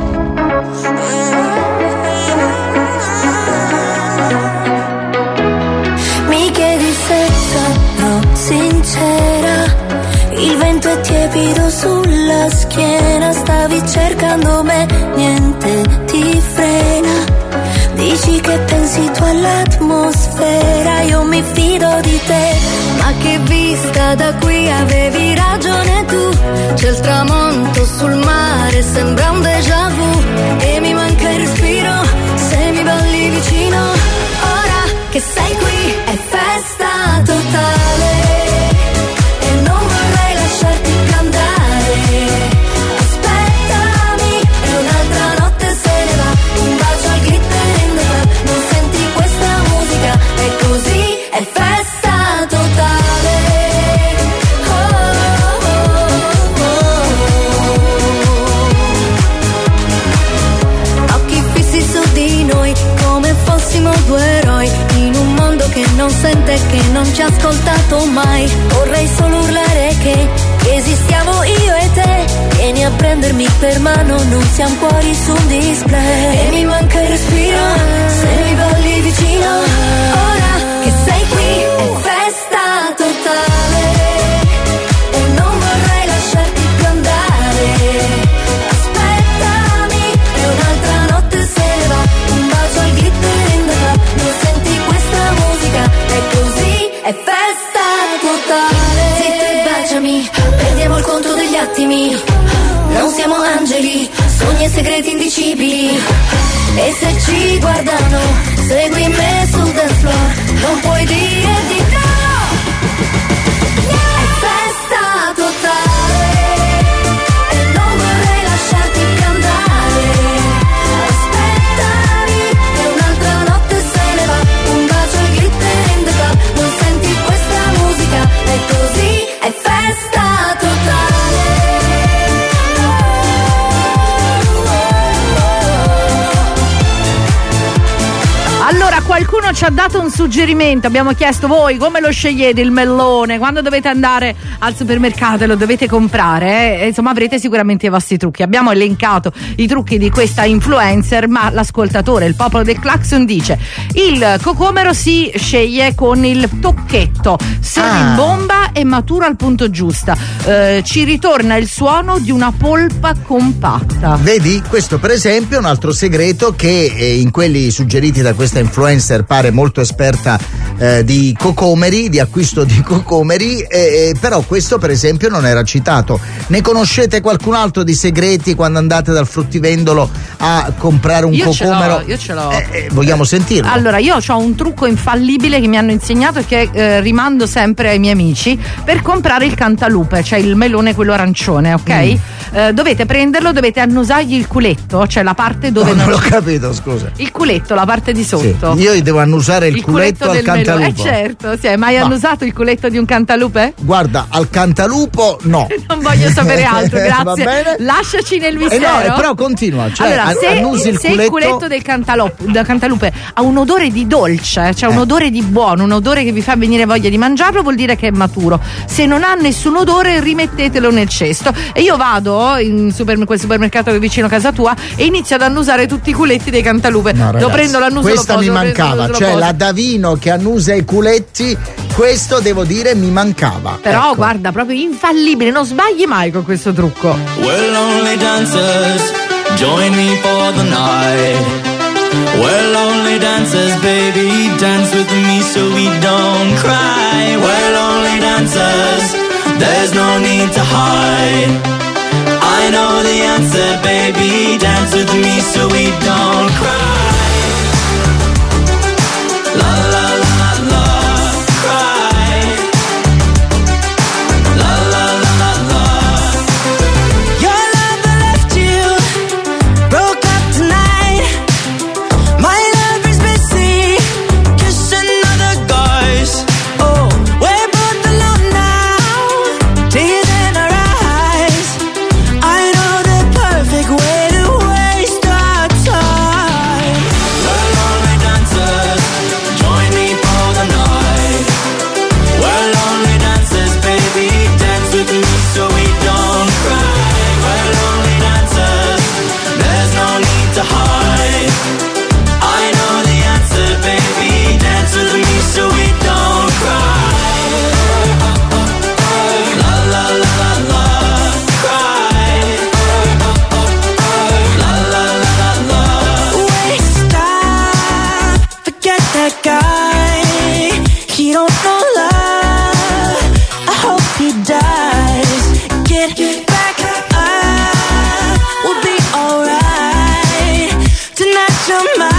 Mi chiedi se sarò sincera, il vento è tiepido sulla schiena, stavi cercando me, niente ti frena. Dici che pensi tu all'atmosfera, io mi fido di te, ma che vista da qui, avevi ragione tu. C'è il tramonto sul mare, sembra un déjà vu, e mi manca il respiro se mi balli vicino. Ora che sei qui è festa totale e non vorrei lasciarti più andare. Aspettami e un'altra notte se ne va, un bacio al glitter in the club. Non senti questa musica, è così, è festa totale. Occhi fissi su di noi come fossimo due eroi, in un mondo che non sente, che non ci ha ascoltato mai. Vorrei solo urlare che esistiamo io e te, vieni a prendermi per mano, non siamo cuori su un display. E mi manca il respiro se mi balli vicino. Ora che sei qui è festa totale e non vorrei lasciarti più andare. Aspettami e un'altra notte se ne va, un bacio al glitter in the club. Non senti questa musica, è così, è festa totale. Zitto e baciami, perdiamo il conto degli attimi. Non siamo angeli, sogni e segreti indicibili. E se ci guardano, segui me sul dance floor, non puoi dire di no. È festa totale e non vorrei lasciarti più andare. Aspettami e un'altra notte se ne va, un bacio al glitter in the club. Non senti questa musica, è così, è festa totale. Allora, qualcuno ci ha dato un suggerimento, abbiamo chiesto: voi come lo scegliete il melone? Quando dovete andare al supermercato e lo dovete comprare, insomma avrete sicuramente i vostri trucchi. Abbiamo elencato i trucchi di questa influencer, ma l'ascoltatore, il popolo del Claxon, dice: il cocomero si sceglie con il tocchetto, se rimbomba e matura al punto giusto, ci ritorna il suono di una polpa compatta. Vedi, questo per esempio è un altro segreto che in quelli suggeriti da questa influencer pare molto esperta di cocomeri, di acquisto di cocomeri, però questo per esempio non era citato. Ne conoscete qualcun altro di segreti quando andate dal fruttivendolo a comprare un cocomero? Io ce l'ho. Vogliamo sentirlo? Allora, io ho un trucco infallibile che mi hanno insegnato e che rimando sempre ai miei amici per comprare il cantalupe, cioè il melone quello arancione, ok? Dovete prenderlo, dovete annusargli il culetto, cioè la parte dove non l'ho capito, scusa. Il culetto, la parte di sotto. Sì, io devo annusare il culetto al cantalupo. Certo, sì, hai mai annusato il culetto di un cantalupe? Guarda, al cantalupo no. Non voglio sapere altro, grazie. Va bene? Lasciaci nel mistero. No, però continua, cioè allora, annusi il culetto. Se il culetto del cantalupe ha un odore di dolce, cioè un odore di buono, un odore che vi fa venire voglia di mangiarlo, vuol dire che è maturo. sicuro. Se non ha nessun odore, rimettetelo nel cesto. E io vado in quel supermercato che è vicino a casa tua e inizio ad annusare tutti i culetti dei cantalupe. No, ragazzi, lo prendo, l'annuso, questa lo poso, mi mancava, cioè la Davino che annusa i culetti, questo devo dire mi mancava. Però ecco. guarda, proprio infallibile, non sbagli mai con questo trucco. Well, only dancers, join me for the night. Well, only dancers, baby, dance with me so we don't cry. Well, only dancers, there's no need to hide. I know the answer, baby, dance with me so we don't cry. La la la la, cry. La la la la. Your lover left you, broke up tonight. My lover's busy kissing other guys. Oh, we're both alone now, tears in our eyes. I know the perfect way to waste our time. Well, only dancers, join me for the night. Well, only dancers, baby, dance with me so we don't cry. Well, only dancers, there's no need to hide. I know the answer, baby, dance with me so we don't cry. La la la la la, cry. La la la la la. Waste time, forget that guy. He don't know love. I hope he dies. Get back up, we'll be alright. Tonight you're mine.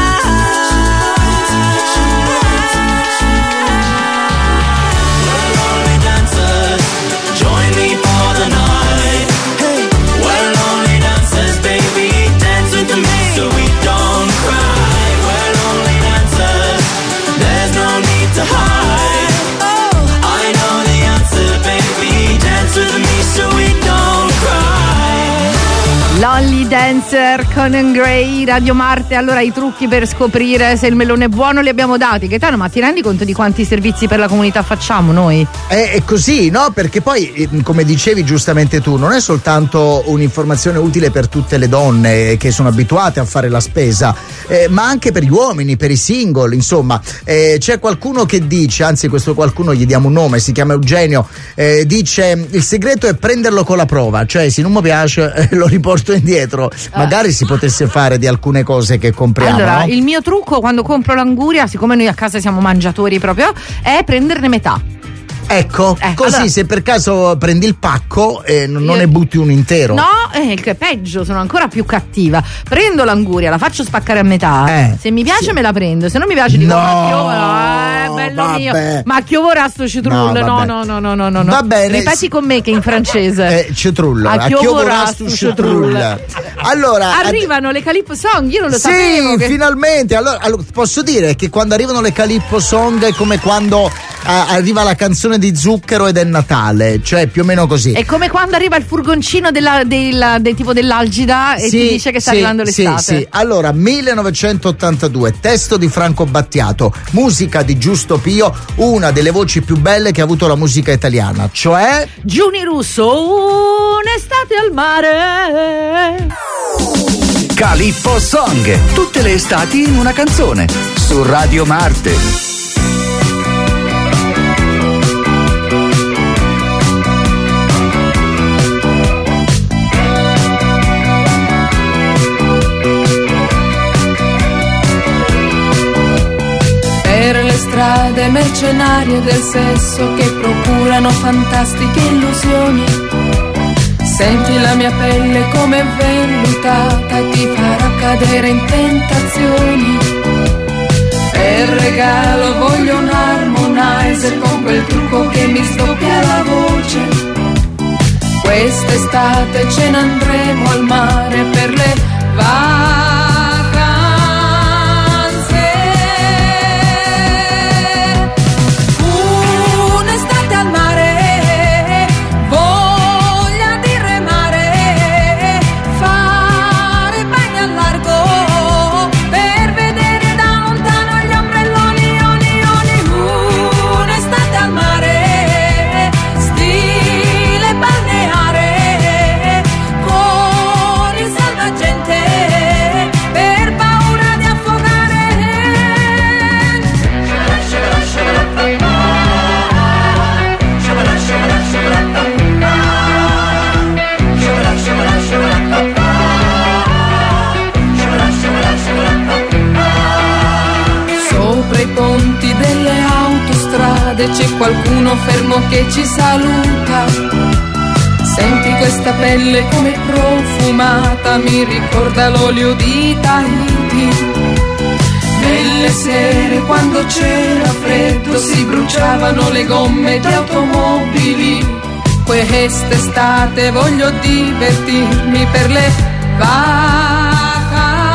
Well, only dancers, join me for the night. Hey, well, only dancers, baby, dance with me so we don't cry. Well, only dancers, there's no need to hide. Oh, I know the answer, baby, dance with me so we don't cry. Lonely Dancer, Conan Gray, Radio Marte. Allora, i trucchi per scoprire se il melone è buono li abbiamo dati. Gaetano, ma ti rendi conto di quanti servizi per la comunità facciamo noi? È così, no? Perché poi, come dicevi giustamente tu, non è soltanto un'informazione utile per tutte le donne che sono abituate a fare la spesa, ma anche per gli uomini, per i single, insomma. C'è qualcuno che dice, anzi questo qualcuno gli diamo un nome, si chiama Eugenio, dice il segreto è prenderlo con la prova, cioè se non mi piace lo riporto indietro. Magari si potesse fare di alcune cose che compriamo. Allora, no? il mio trucco quando compro l'anguria, siccome noi a casa siamo mangiatori proprio, è prenderne metà. Ecco, così allora, se per caso prendi il pacco e non ne butti un intero. No, che è peggio, sono ancora più cattiva. Prendo l'anguria, la faccio spaccare a metà. Se mi piace me la prendo, se non mi piace dico bello vabbè. mio. Ma che vorrà sto citrull? No. Va bene. Ripeti con me che in francese. Citrull. A che vorrà sto citrull? Allora, arrivano le Calippo Song, io non lo sì, sapevo. Finalmente. Allora, posso dire che quando arrivano le Calippo Song è come quando arriva la canzone di Zucchero ed è Natale, cioè più o meno così. È come quando arriva il furgoncino del tipo dell'Algida e ti dice che sta arrivando l'estate. Sì. Allora, 1982, testo di Franco Battiato, musica di Giusto Pio, una delle voci più belle che ha avuto la musica italiana, cioè Giuni Russo, un'estate al mare. Calippo Song, tutte le estati in una canzone, su Radio Marte. Strade mercenarie del sesso che procurano fantastiche illusioni. Senti la mia pelle come è vellutata, ti farà cadere in tentazioni. Per regalo voglio un harmonizer con quel trucco che mi sdoppia la voce. Quest'estate ce ne andremo al mare per le vacanze. strade c'è qualcuno fermo che ci saluta. Senti questa pelle come profumata, mi ricorda l'olio di Tahiti. Nelle sere quando c'era freddo si bruciavano le gomme di automobili. Quest'estate voglio divertirmi per le vacanze.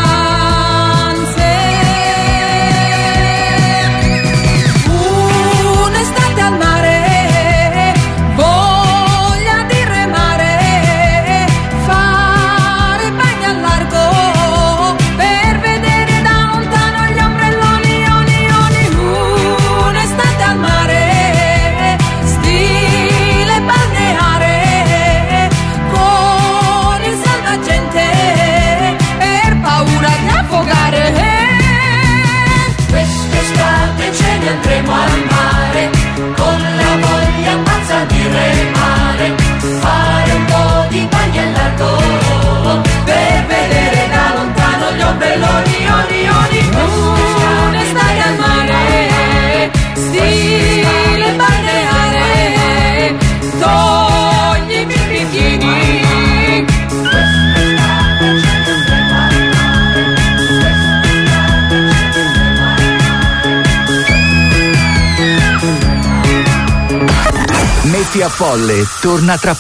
Un'estate al mare, voglia di remare, fare bagni al largo per vedere da lontano gli ombrelloni, un'estate al mare, stile balneare, con il salvagente per paura di affogare. Quest'estate ce ne andremo al mare, con la voglia pazza di remare, fare un po' di bagni al largo, per vedere da lontano gli ombrelloni, Un'estate al mare, stile balneare, toglimi il bikini. Metti a Folle torna tra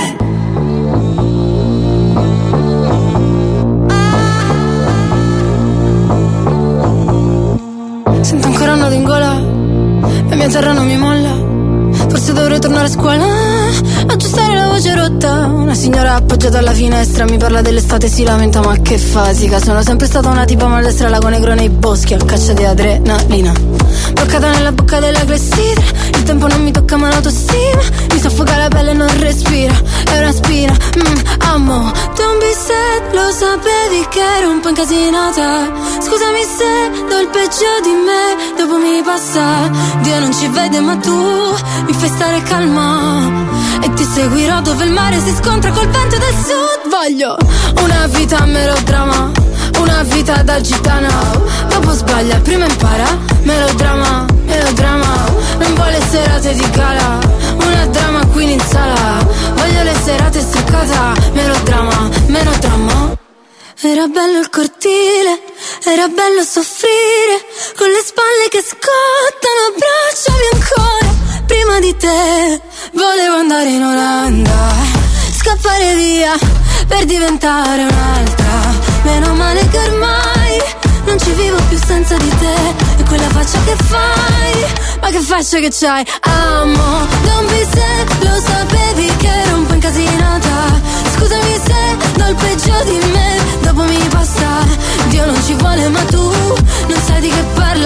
Sento ancora un nodo in gola e mia terra non mi molla. Forse dovrei tornare a scuola, aggiustare la voce rotta. Una signora appoggiata alla finestra mi parla dell'estate e si lamenta, ma che fatica. Sono sempre stata una tipa maldestra, lago negro nei boschi, a caccia di adrenalina. Bloccata nella bocca della clessidra, il tempo non mi tocca ma l'autostima mi soffoca la pelle e non respira, è una spina. Amo, don't be sad, lo sapevi che ero un po' incasinata. Scusami se do il peggio di me, dopo mi passa. Dio non ci vede ma tu mi fai stare calma, e ti seguirò dove il mare si scontra col vento del sud. Voglio una vita melodrama, una vita da gitana. Dopo sbaglia, prima impara. Melodrama, melodrama. Non vuole serate di gala, una drama queen in sala. Voglio le serate struccata. Melodrama, melodrama. Era bello il cortile, era bello soffrire, con le spalle che scottano, abbracciami ancora. Prima di te volevo andare in Olanda, scappare via per diventare un'altra. Meno male che ormai non ci vivo più senza di te. E quella faccia che fai, ma che faccia che c'hai. Amo, don't be sad, lo sapevi che ero un po' incasinata. Scusami se do il peggio di me, dopo mi passa. Dio non ci vuole ma tu non sai di che parla,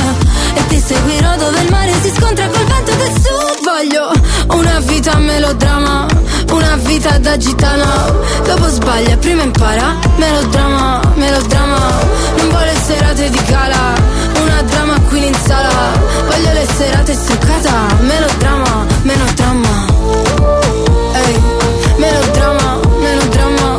e ti seguirò dove il mare si scontra col vento del sud. Voglio una vita melodrama, una vita da gitana. Dopo sbaglia, prima impara. Melodrama, melodrama. Non vuole serate di gala, una drama queen in sala. Voglio le serate struccata. Melodrama, melodrama. Ehi, melodrama, melodrama.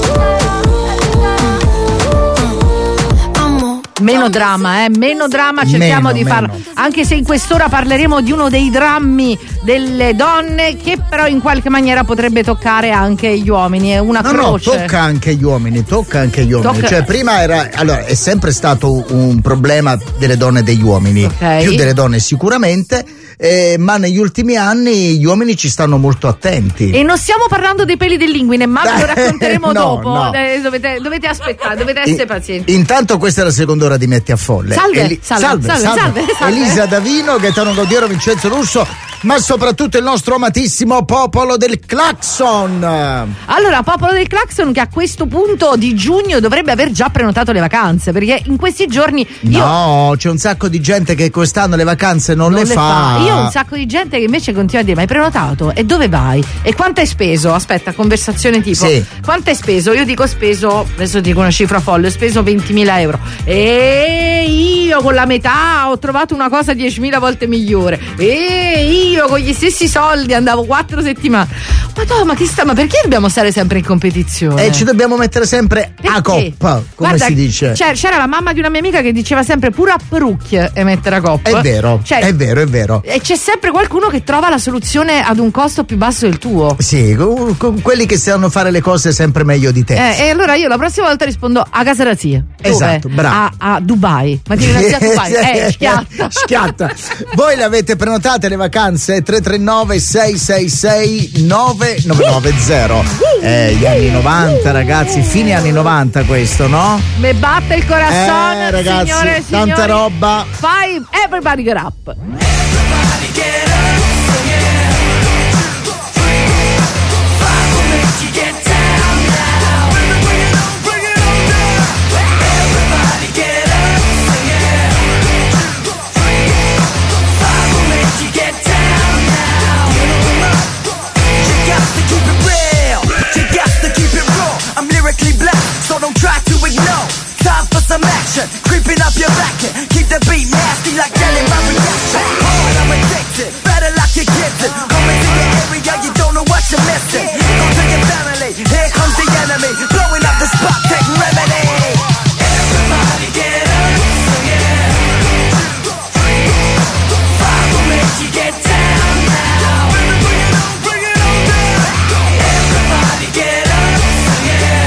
Meno dramma, meno dramma, cerchiamo di farlo. Anche se in quest'ora parleremo di uno dei drammi delle donne, che però in qualche maniera potrebbe toccare anche gli uomini. È una croce. No, tocca anche gli uomini, Cioè, prima era, allora, è sempre stato un problema delle donne e degli uomini, più delle donne sicuramente. Ma negli ultimi anni gli uomini ci stanno molto attenti. E non stiamo parlando dei peli dell'inguine, ma ve lo racconteremo dopo. No. Dovete aspettare, dovete essere pazienti. Intanto questa è la seconda ora di Metti a Folle. Salve. Elisa Davino, Gaetano Gaudiero, Vincenzo Russo, ma soprattutto il nostro amatissimo popolo del Clacson. Allora, popolo del Clacson, che a questo punto di giugno dovrebbe aver già prenotato le vacanze, perché in questi giorni No, c'è un sacco di gente che quest'anno le vacanze non le fa. Io ho un sacco di gente che invece continua a dire: ma hai prenotato? E dove vai? E quanto hai speso? Aspetta, conversazione tipo: sì. Quanto hai speso? Io dico speso, adesso dico una cifra folle, ho speso 20.000 euro. E io con la metà ho trovato una cosa 10.000 volte migliore. E io con gli stessi soldi andavo 4 settimane. Ma perché dobbiamo stare sempre in competizione? E ci dobbiamo mettere sempre a coppa, come Guarda, si dice. C'era la mamma di una mia amica che diceva sempre pure a perucchie e mettere a coppa. È vero, è vero. E c'è sempre qualcuno che trova la soluzione ad un costo più basso del tuo. Sì, con quelli che sanno fare le cose sempre meglio di te. E allora io la prossima volta rispondo a casa da zia. Esatto, bravo. A Dubai. Ma tieni una zia a Dubai. Schiatta. Voi le avete prenotate le vacanze? 339 666 9990. Gli anni 90, ragazzi, fine anni 90 questo, no? Me batte il corazon, ragazzi, signore e signori. tanta roba. Five, everybody get up. Everybody get up, yeah. Five will make you get down now. Bring it on down. Everybody get up, yeah. Five will make you get down now. You got to keep it real. You got to keep it raw. I'm lyrically black, so don't try to ignore. Time for some action, creeping up your back. Keep the beat nasty like that in my reaction. Hard, I'm addicted, better lock your kids in. Come into your area, you don't know what you're missing. Go to your family, here comes the enemy. Blowing up the spot, take remedy. Everybody get up, yeah. Five will make you get down now. Bring it on down. Everybody get up, yeah.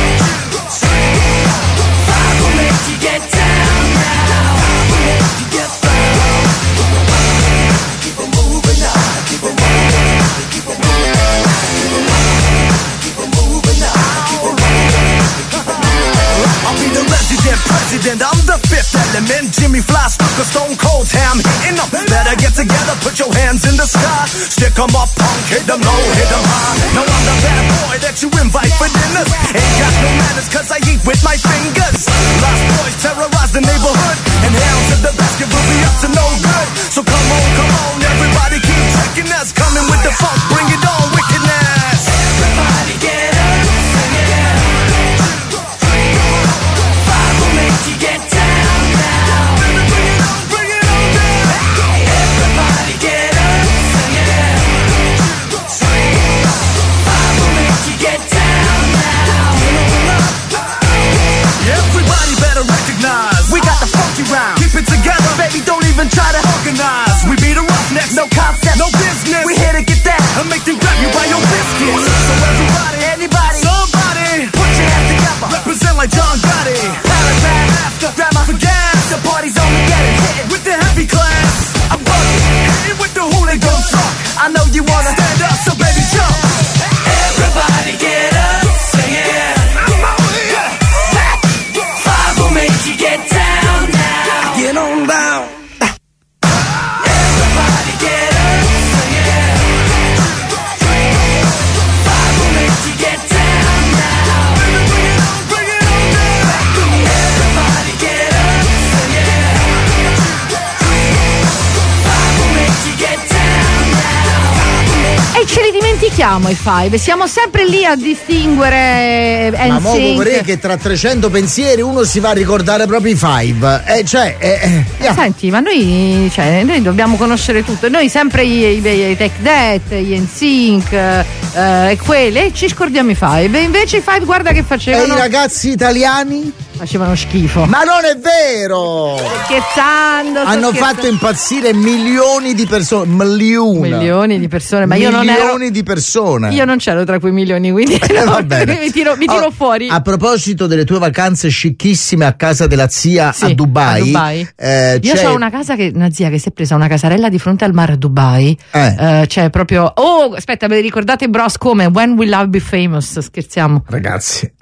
Five will make you get down now. You get down. Keep it moving now. Keep it moving. Keep it moving. Keep it moving now. Keep it moving. I'll be the resident president. I'm the fifth element. Jimmy Fly, Snooker, Stone Cold, Ham hitting them. Better get together, put your hands in the sky. Stick 'em up, punk, hit 'em low, hit 'em high. Now I'm the bad boy that you invite for dinners. Ain't got no manners 'cause I eat with my fingers. Lost boys terrorize the neighborhood, and hounds of the basket will be up to no good. So come on, everybody keep checking us. Coming with the funk, bring it on, wickedness. Everybody get up, yeah. Five will make you get down now. Bring it on down. Everybody get up, yeah. Five will make you get down now. Everybody better recognize we got the funky round. Keep it together, baby, don't even try to organize. We be the roughnecks, no concept, no business. We here to get that and make them grab you by your biscuits. So everybody, anybody, somebody, put your hands together. Represent like John Gotti. Paragraph after, grandma for gas. The party's only getting hit with the heavy class. I'm bugging, hitting with the hooligan truck. I know you wanna stand up, so baby jump. Everybody get up, sing it. Five will make you get down now. Get on down. Everybody get up, sing it. Five will make you get down now. Bring it on down. Everybody get up, sing it. Five will make you get down now. E ce li dimentichiamo i Five, siamo sempre lì a distinguere Ma mo NSYNC. vorrei che tra 300 pensieri uno si va a ricordare proprio i Five. Yeah. Senti, ma noi dobbiamo conoscere tutto. Noi sempre i Tech Death, gli NSYNC e quelle, e ci scordiamo i Five. E invece i Five, guarda che E facevano. i ragazzi italiani? Facevano schifo. Ma non è vero! Scherzando. Hanno fatto impazzire milioni di persone. Milioni di persone, ma io non ero. Milioni di persone. Io non c'ero tra quei milioni, quindi no, va bene. mi tiro fuori. A proposito delle tue vacanze scicchissime a casa della zia a Dubai. Io ho una zia che si è presa una casarella di fronte al mare a Dubai. Cioè proprio. Oh, aspetta, ve ricordate Bros come When Will I Be Famous? Scherziamo. Ragazzi.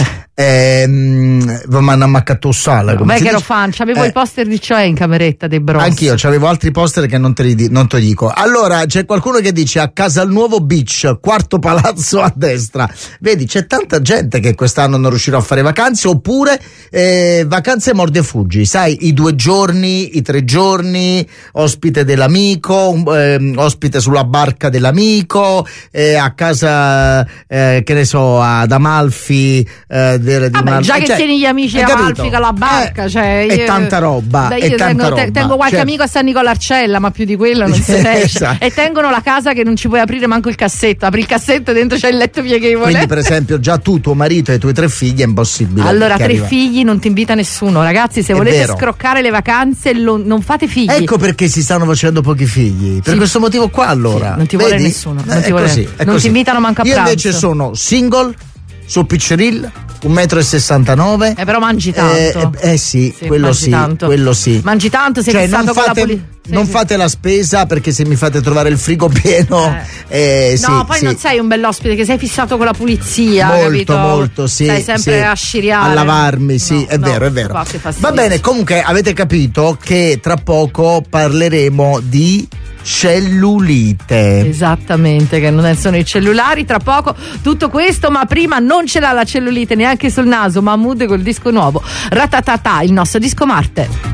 Ma hanno ammaccato sala. Beh, che ero fan, c'avevo i poster di Cioè in cameretta dei Bros. Anch'io c'avevo altri poster che non te li dico. Allora c'è qualcuno che dice a Casalnuovo Beach, quarto palazzo a destra. Vedi, c'è tanta gente che quest'anno non riuscirà a fare vacanze, oppure vacanze mordi e fuggi, sai, i 2 giorni, i 3 giorni, ospite dell'amico, ospite sulla barca dell'amico, a casa che ne so, ad Amalfi dire di Vabbè, già che tieni gli amici a Alfica la barca, cioè è tanta roba. Io tengo qualche amico a San Nicola Arcella, ma più di quello non se ne esce. Esatto. E tengono la casa che non ci puoi aprire manco il cassetto. Apri il cassetto e dentro c'è il letto pieghevole. Quindi, per esempio, già tu, tuo marito e i tuoi 3 figli è impossibile. Allora, 3 figli non ti invita nessuno, ragazzi. Se volete scroccare le vacanze, non fate figli. Ecco perché si stanno facendo pochi figli. Per questo motivo qua, allora. Sì, non ti vuole nessuno. Non ti è non così. ti invitano manco a pranzo. Io invece sono single, sul picceril, 1,69 m. Però mangi tanto. Sì, quello sì. Quello sì. Mangi tanto, sei fissato con la pulizia. Non fate la spesa, perché se mi fate trovare il frigo pieno. No, poi non sei un bell'ospite, che sei fissato con la pulizia. Molto, capito? molto, sì. Stai sempre a sciriare. A lavarmi, sì, è vero. Va bene, comunque avete capito che tra poco parleremo di cellulite. Esattamente, che non sono i cellulari. Tra poco tutto questo, ma prima non ce l'ha la cellulite neanche sul naso. Mahmood col disco nuovo Ratatata, il nostro disco Marte.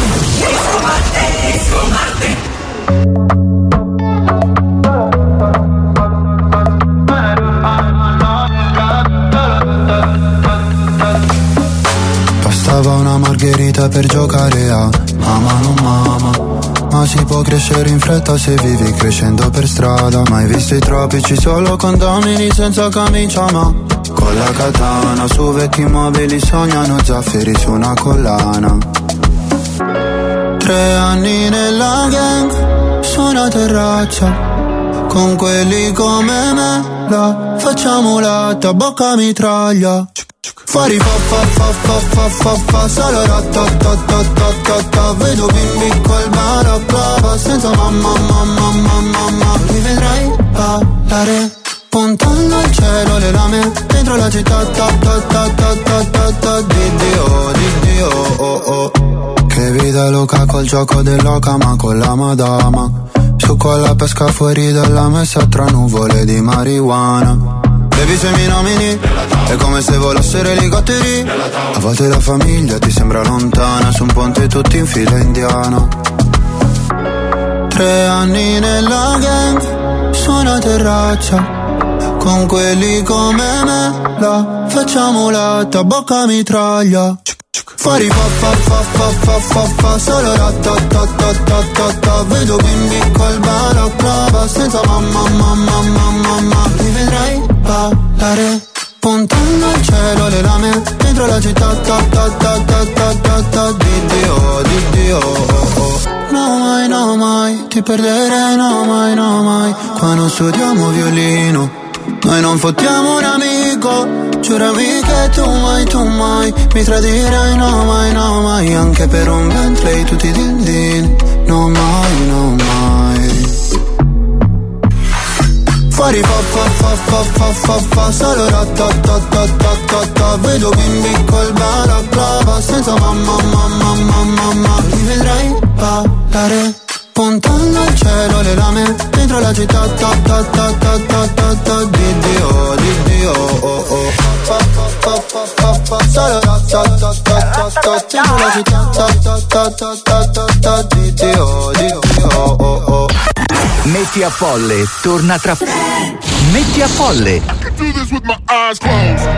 Disco Marte. Bastava una margherita per giocare a mamma non mamma. Ma si può crescere in fretta se vivi crescendo per strada. Mai visto i tropici solo condomini senza camicia, ma con la katana su vecchi mobili sognano zaffiri su una collana. 3 anni nella gang su una terrazza, con quelli come me la facciamo latta, bocca mitraglia. Fuori fa solo ratatatatatata. Vedo bimbi col balaclava senza mamma. Mi vedrai ballare puntando al cielo le lame dentro la città. Dio, oh. Che vita loca col gioco dell'oca, ma con la madama. Su con la pesca fuori dalla messa tra nuvole di marijuana. Baby, se mi nomini è come se volassero elicotteri. A volte la famiglia ti sembra lontana, su un ponte tutti in fila indiana. 3 anni nella gang su una terrazza, con quelli come me la facciamo latta, bocca mitraglia. Fuori fa solo ratatatatatata. Vedo bimbi col balaclava senza mamma. Mi vedrai ballare puntando al cielo le lame dentro la città. Dio, oh. No mai, ti perderei, no mai. Qua non studiamo violino, noi non fottiamo un amico. Giurami che tu mai mi tradirai, no mai. Anche per un Bentley tutti din. No mai. Fuori fa solo ratatatatatata. Vedo bimbi col balaclava senza mamma. Mi vedrai ballare puntando al cielo le lame dentro la città. Dio, oh. Solo dentro la città. Dio, oh. Metti a Folle torna tra. Metti a Folle. I can do this with my eyes closed.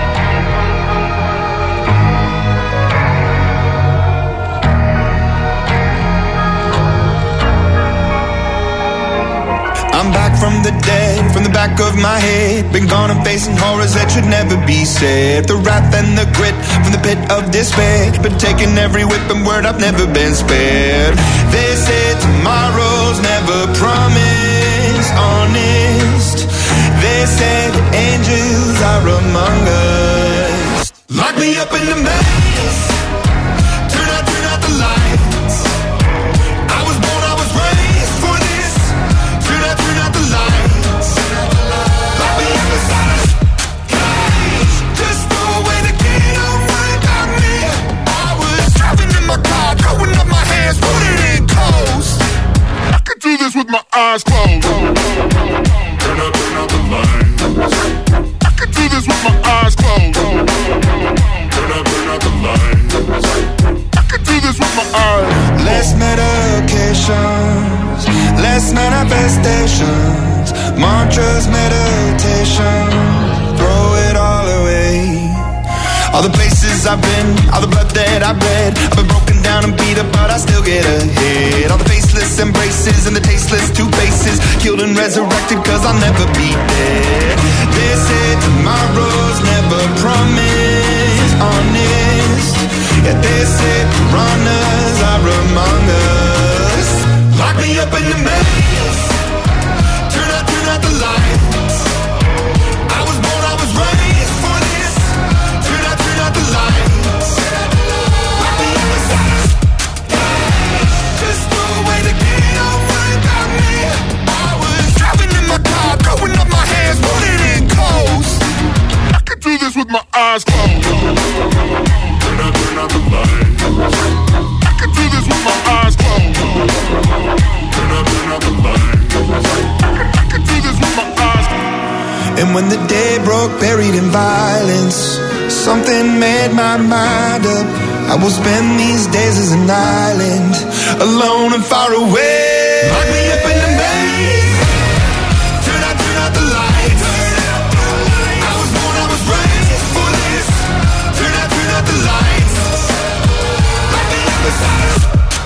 I'm back from the dead, from the back of my head. Been gone and facing horrors that should never be said. The wrath and the grit from the pit of despair. Been taking every whip and word, I've never been spared. They said tomorrow's never promised, honest. They said angels are among us. Lock me up in the maze. Turn out the lights. I was born, I was raised for this. Turn out the lights. Lock me up inside a cage. Just throw away the key, don't worry about me. I was driving in my car, throwing up my hands, putting in coast. I can do this with my eyes closed. Turn out the lights. I can do this with my eyes closed. Turn out the lights. I can do this with my eyes. Less medications, less manifestations, mantras, meditation, throw it all away. All the places I've been, all the blood that I've bled. I've been broken down and beat up, but I still get ahead. All the faceless embraces and the tasteless two faces, killed and resurrected, cause I'll never be dead. They say tomorrow's never promised, honest. Yeah, they say piranhas are among us. Lock me up in the maze, turn out the lights. I was born, I was raised for this. Turn out the lights. Lock me up inside. Just throw away the key, don't worry about me. I was driving in my car, throwing up my hands, putting in clothes. I could do this with my eyes closed. Turn out the lights. I could do this with my eyes closed. Turn out the lights. I could do this with my eyes closed. And when the day broke, buried in violence, something made my mind up. I will spend these days as an island, alone and far away. Lock me up in the maze. Turn out the lights. I was born, I was raised for this. Turn out the lights. Lock me up inside.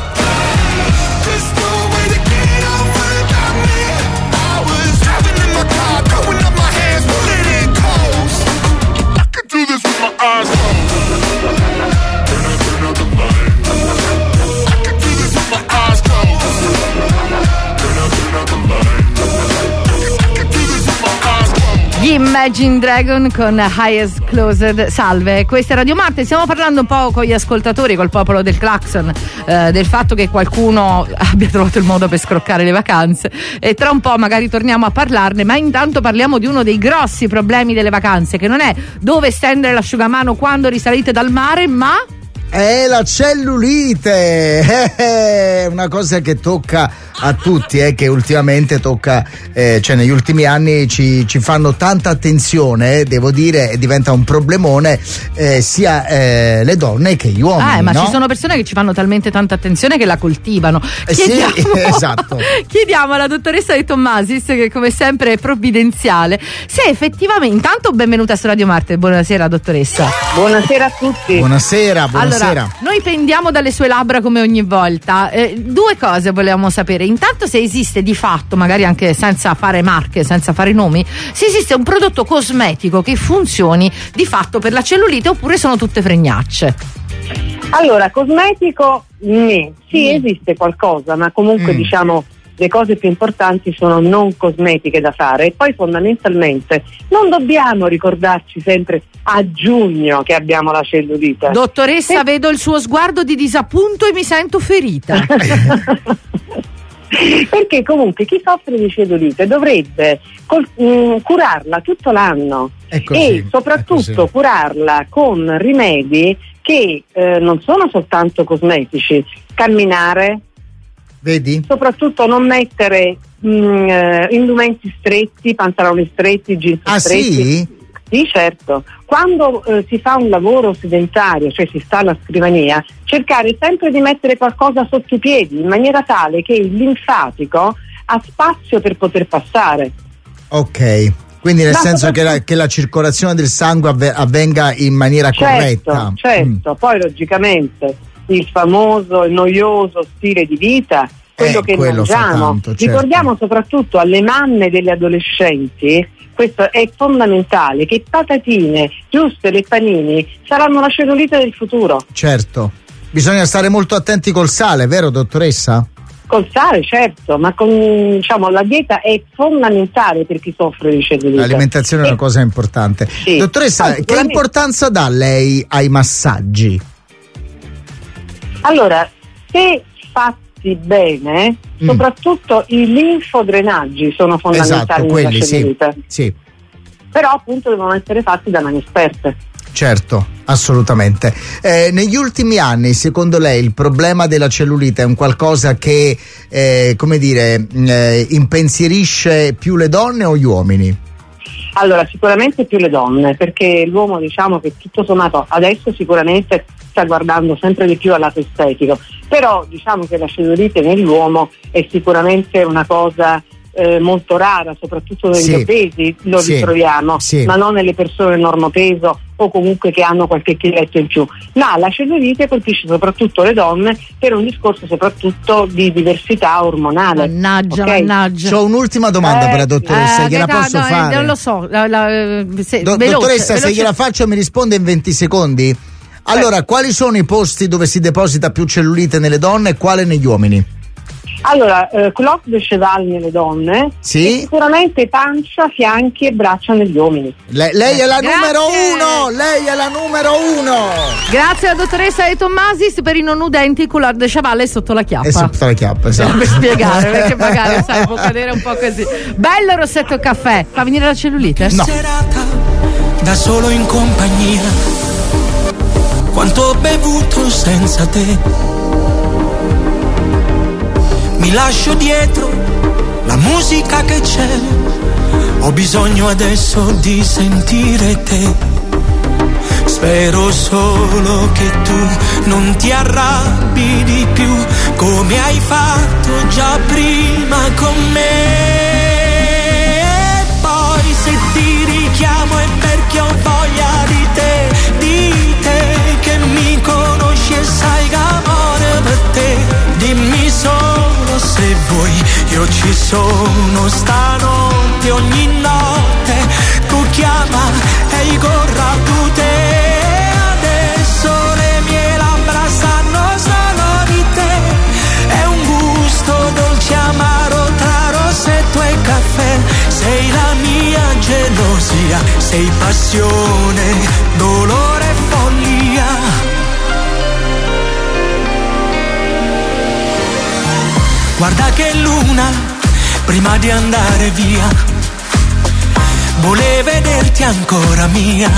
Just throw away the key, don't worry about me. I was driving in my car, throwing up my hands, pulling in clothes. I could do this with my eyes closed. Turn out the lights. I could do this with my eyes closed. Turn out the lights. I could do this with my eyes closed. Gli Imagine Dragon con Eyes Closed. Salve, questa è Radio Marte. Stiamo parlando un po' con gli ascoltatori, col popolo del Claxon, del fatto che qualcuno abbia trovato il modo per scroccare le vacanze, e tra un po' magari torniamo a parlarne, ma intanto parliamo di uno dei grossi problemi delle vacanze, che non è dove stendere l'asciugamano quando risalite dal mare, ma è la cellulite, una cosa che tocca a tutti, che ultimamente tocca, cioè negli ultimi anni ci fanno tanta attenzione, devo dire, e diventa un problemone, sia le donne che gli uomini. Ma no? ci sono persone che ci fanno talmente tanta attenzione che la coltivano. Chiediamo, sì, esatto. Chiediamo alla dottoressa De Tommasis, che come sempre è provvidenziale, se effettivamente, intanto benvenuta su Radio Marte. Buonasera dottoressa. Buonasera a tutti. Buonasera. Allora, noi pendiamo dalle sue labbra come ogni volta. Due cose volevamo sapere. Intanto se esiste di fatto, magari anche senza fare marche, senza fare nomi, se esiste un prodotto cosmetico che funzioni di fatto per la cellulite, oppure sono tutte fregnacce. Allora, cosmetico, sì, esiste qualcosa, ma comunque diciamo le cose più importanti sono non cosmetiche da fare, e poi fondamentalmente non dobbiamo ricordarci sempre a giugno che abbiamo la cellulite. Dottoressa, vedo il suo sguardo di disappunto e mi sento ferita. Perché comunque chi soffre di cellulite dovrebbe curarla tutto l'anno, e soprattutto curarla con rimedi che non sono soltanto cosmetici. Camminare, vedi? Soprattutto non mettere indumenti stretti, pantaloni stretti, jeans stretti. Sì? Sì, certo. Quando si fa un lavoro sedentario, cioè si sta alla scrivania, cercare sempre di mettere qualcosa sotto i piedi, in maniera tale che il linfatico ha spazio per poter passare. Ok, quindi nel senso che la circolazione del sangue avvenga in maniera corretta. Certo, poi logicamente il famoso e noioso stile di vita, quello che mangiamo. Tanto, certo. Ricordiamo soprattutto alle mamme delle adolescenti, questo è fondamentale, che patatine, giuste, e panini saranno la cellulite del futuro. Certo, bisogna stare molto attenti col sale, vero dottoressa? Col sale, certo, ma la dieta è fondamentale per chi soffre di cellulite. L'alimentazione è una cosa importante. Sì. Dottoressa, che importanza dà lei ai massaggi? Allora, se fatti bene, soprattutto i linfodrenaggi sono fondamentali nella cellulite. Sì. Però appunto devono essere fatti da mani esperte. Certo, assolutamente. Negli ultimi anni, secondo lei, il problema della cellulite è un qualcosa che, impensierisce più le donne o gli uomini? Allora, sicuramente più le donne, perché l'uomo, diciamo che tutto sommato adesso sicuramente sta guardando sempre di più al lato estetico, però diciamo che la cellulite nell'uomo è sicuramente una cosa molto rara, soprattutto negli obesi lo ritroviamo, ma non nelle persone normopeso o comunque che hanno qualche chiletto in più, ma la cellulite colpisce soprattutto le donne per un discorso soprattutto di diversità ormonale. Mannaggia, okay? mannaggia. C'ho un'ultima domanda per la dottoressa, gliela posso fare? Non lo so, dottoressa, se gliela faccio mi risponde in 20 secondi. Allora, quali sono i posti dove si deposita più cellulite nelle donne e quale negli uomini? Allora, cloque de cheval nelle donne, sì? E sicuramente pancia, fianchi e braccia negli uomini. Lei è la numero uno! Lei è la numero uno! Grazie alla dottoressa De Tommasis. Per i non udenti, il couloir de cheval è sotto la chiappa. È sotto la chiappa, esatto. Per spiegare, perché magari sai, può cadere un po' così. Bello Rossetto Caffè, fa venire la cellulite? No. Serata da solo in compagnia, quanto ho bevuto senza te. Mi lascio dietro la musica che c'è, ho bisogno adesso di sentire te. Spero solo che tu non ti arrabbi di più come hai fatto già prima con me. E poi se ti richiamo è perché ho voglia di te che mi conosci e sai che amore per te. Dimmi solo se vuoi, io ci sono stanotte, ogni notte tu chiama e io corro tu te. Adesso le mie labbra sanno solo di te, è un gusto dolce amaro tra rossetto e caffè. Sei la mia gelosia, sei passione, dolore e follia. Guarda che luna, prima di andare via, vuole vederti ancora mia.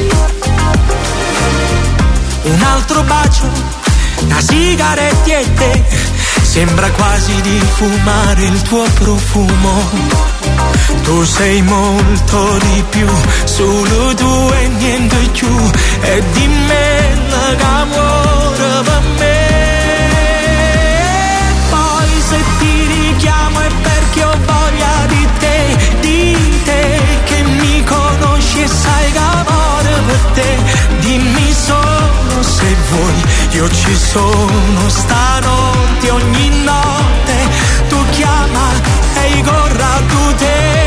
Un altro bacio, da sigaretti e te, sembra quasi di fumare il tuo profumo. Tu sei molto di più, solo tu e niente più, e di me l'amore per me. Se ti richiamo è perché ho voglia di te che mi conosci e sai che amore per te. Dimmi solo se vuoi, io ci sono stanotte, ogni notte tu chiama e io corro tu te.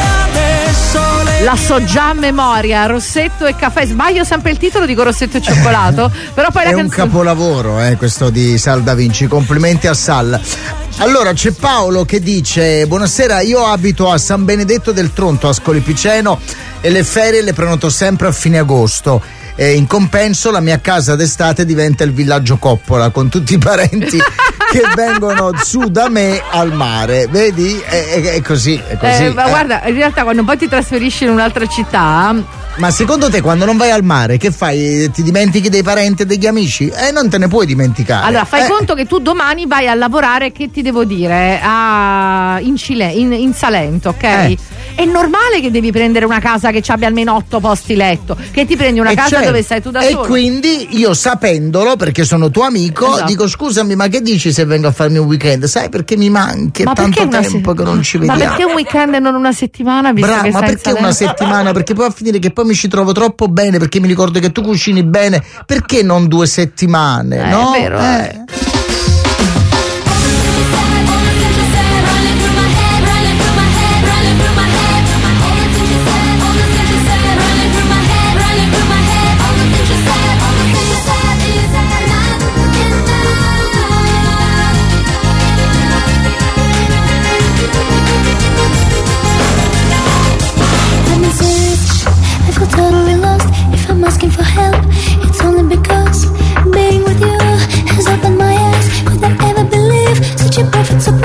La so già a memoria, Rossetto e Caffè. Sbaglio sempre il titolo, dico Rossetto e Cioccolato. Però poi è un capolavoro, questo di Sal Da Vinci. Complimenti a Sal. Allora c'è Paolo che dice: buonasera, io abito a San Benedetto del Tronto, a Ascoli Piceno, e le ferie le prenoto sempre a fine agosto. In compenso la mia casa d'estate diventa il villaggio Coppola, con tutti i parenti che vengono su da me al mare. Vedi? È così. Ma guarda, in realtà quando poi ti trasferisci in un'altra città. Ma secondo te quando non vai al mare che fai? Ti dimentichi dei parenti e degli amici? Non te ne puoi dimenticare. Allora fai conto che tu domani vai a lavorare, che ti devo dire, in Salento, ok? È normale che devi prendere una casa che ci abbia almeno 8 posti letto, che ti prendi una casa dove stai tu da solo. E quindi io, sapendolo perché sono tuo amico, esatto, dico: scusami, ma che dici se vengo a farmi un weekend? Sai, perché mi manca, è tanto tempo che non ci vediamo. Ma perché un weekend e non una settimana? Visto ma perché una settimana? Perché poi a finire che poi mi ci trovo troppo bene, perché mi ricordo che tu cucini bene. Perché non 2 settimane? No? È vero. Totally lost. If I'm asking for help, it's only because being with you has opened my eyes. Could I ever believe such a perfect surprise?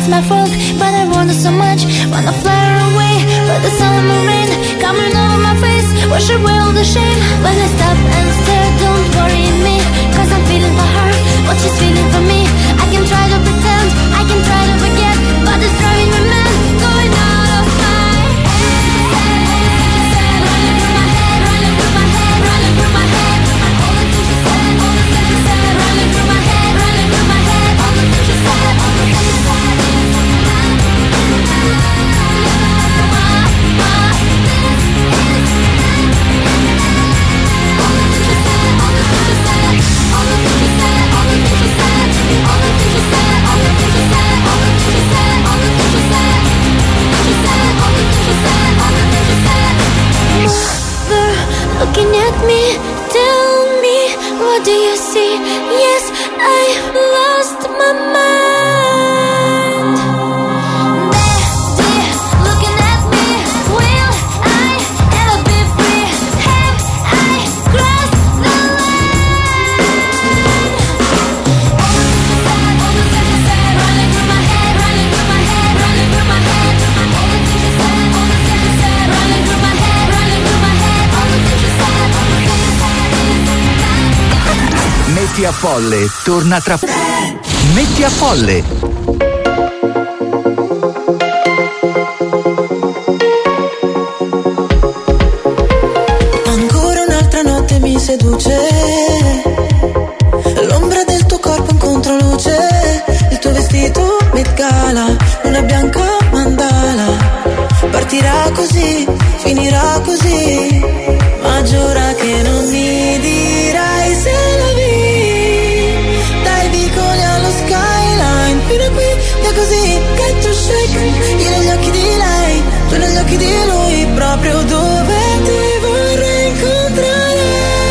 it's my fault, but I wonder so much. Wanna fly away, but the summer rain coming over my face, wash away all the shame. When I stop and stare, don't worry me, cause I'm feeling for her what she's feeling for me. I can try to pretend, I can try to forget, but it's driving me mad, going out of my head. Running through my head, running through my head, running through my head. All the things she said, all the things she said, running through my head, running through my head. All the things she said, all the things she said. Looking at me, tell me, what do you see? Yes, I've lost my mind. Daddy, looking at me, will I ever be free? Have I crossed the line? All the things you said, running through my head, running through my head, running through my head. All the things you said, all the things you said, running through my head, running through my head. All the things you said, all the things you said. Metti a Folle torna tra Metti a Folle. Ancora un'altra notte mi seduce, l'ombra del tuo corpo in controluce, il tuo vestito Met Gala, luna bianca mandala. Partirà così, finirà così, ma giura che non mi dirai se la vi. Dai vicoli allo skyline, fino a qui è così, get to shake. Io negli occhi di lei, tu negli occhi di lui, proprio dove ti vorrei incontrare.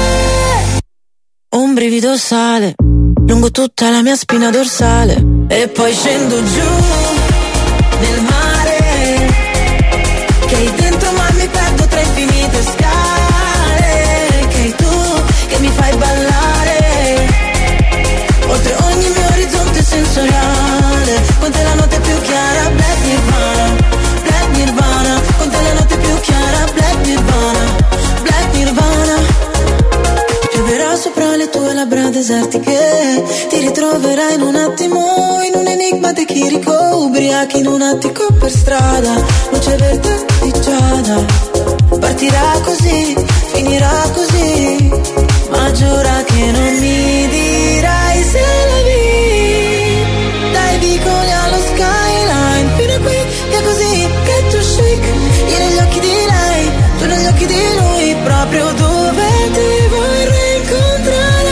Un brivido sale lungo tutta la mia spina dorsale, e poi scendo giù nel mare, che hai dentro ma mi perdo tra infinite scale, che hai tu che mi fai ballare oltre ogni mio orizzonte sensoriale. Con te la notte più chiara, Black Nirvana, Black Nirvana. Con te la notte più chiara, Black Nirvana, Black Nirvana. Pioverà sopra le tue labbra desertiche, ti ritroverai in un attimo in un enigma di chirico, ubriachi in un attico per strada, luce verde di giada. Partirà così, finirà così, ma giura che non mi dirai se la vi. Dai vicoli allo skyline, fino a qui è così, get to shake. Io negli occhi di lei, tu negli occhi di lui, proprio dove ti vorrei incontrare.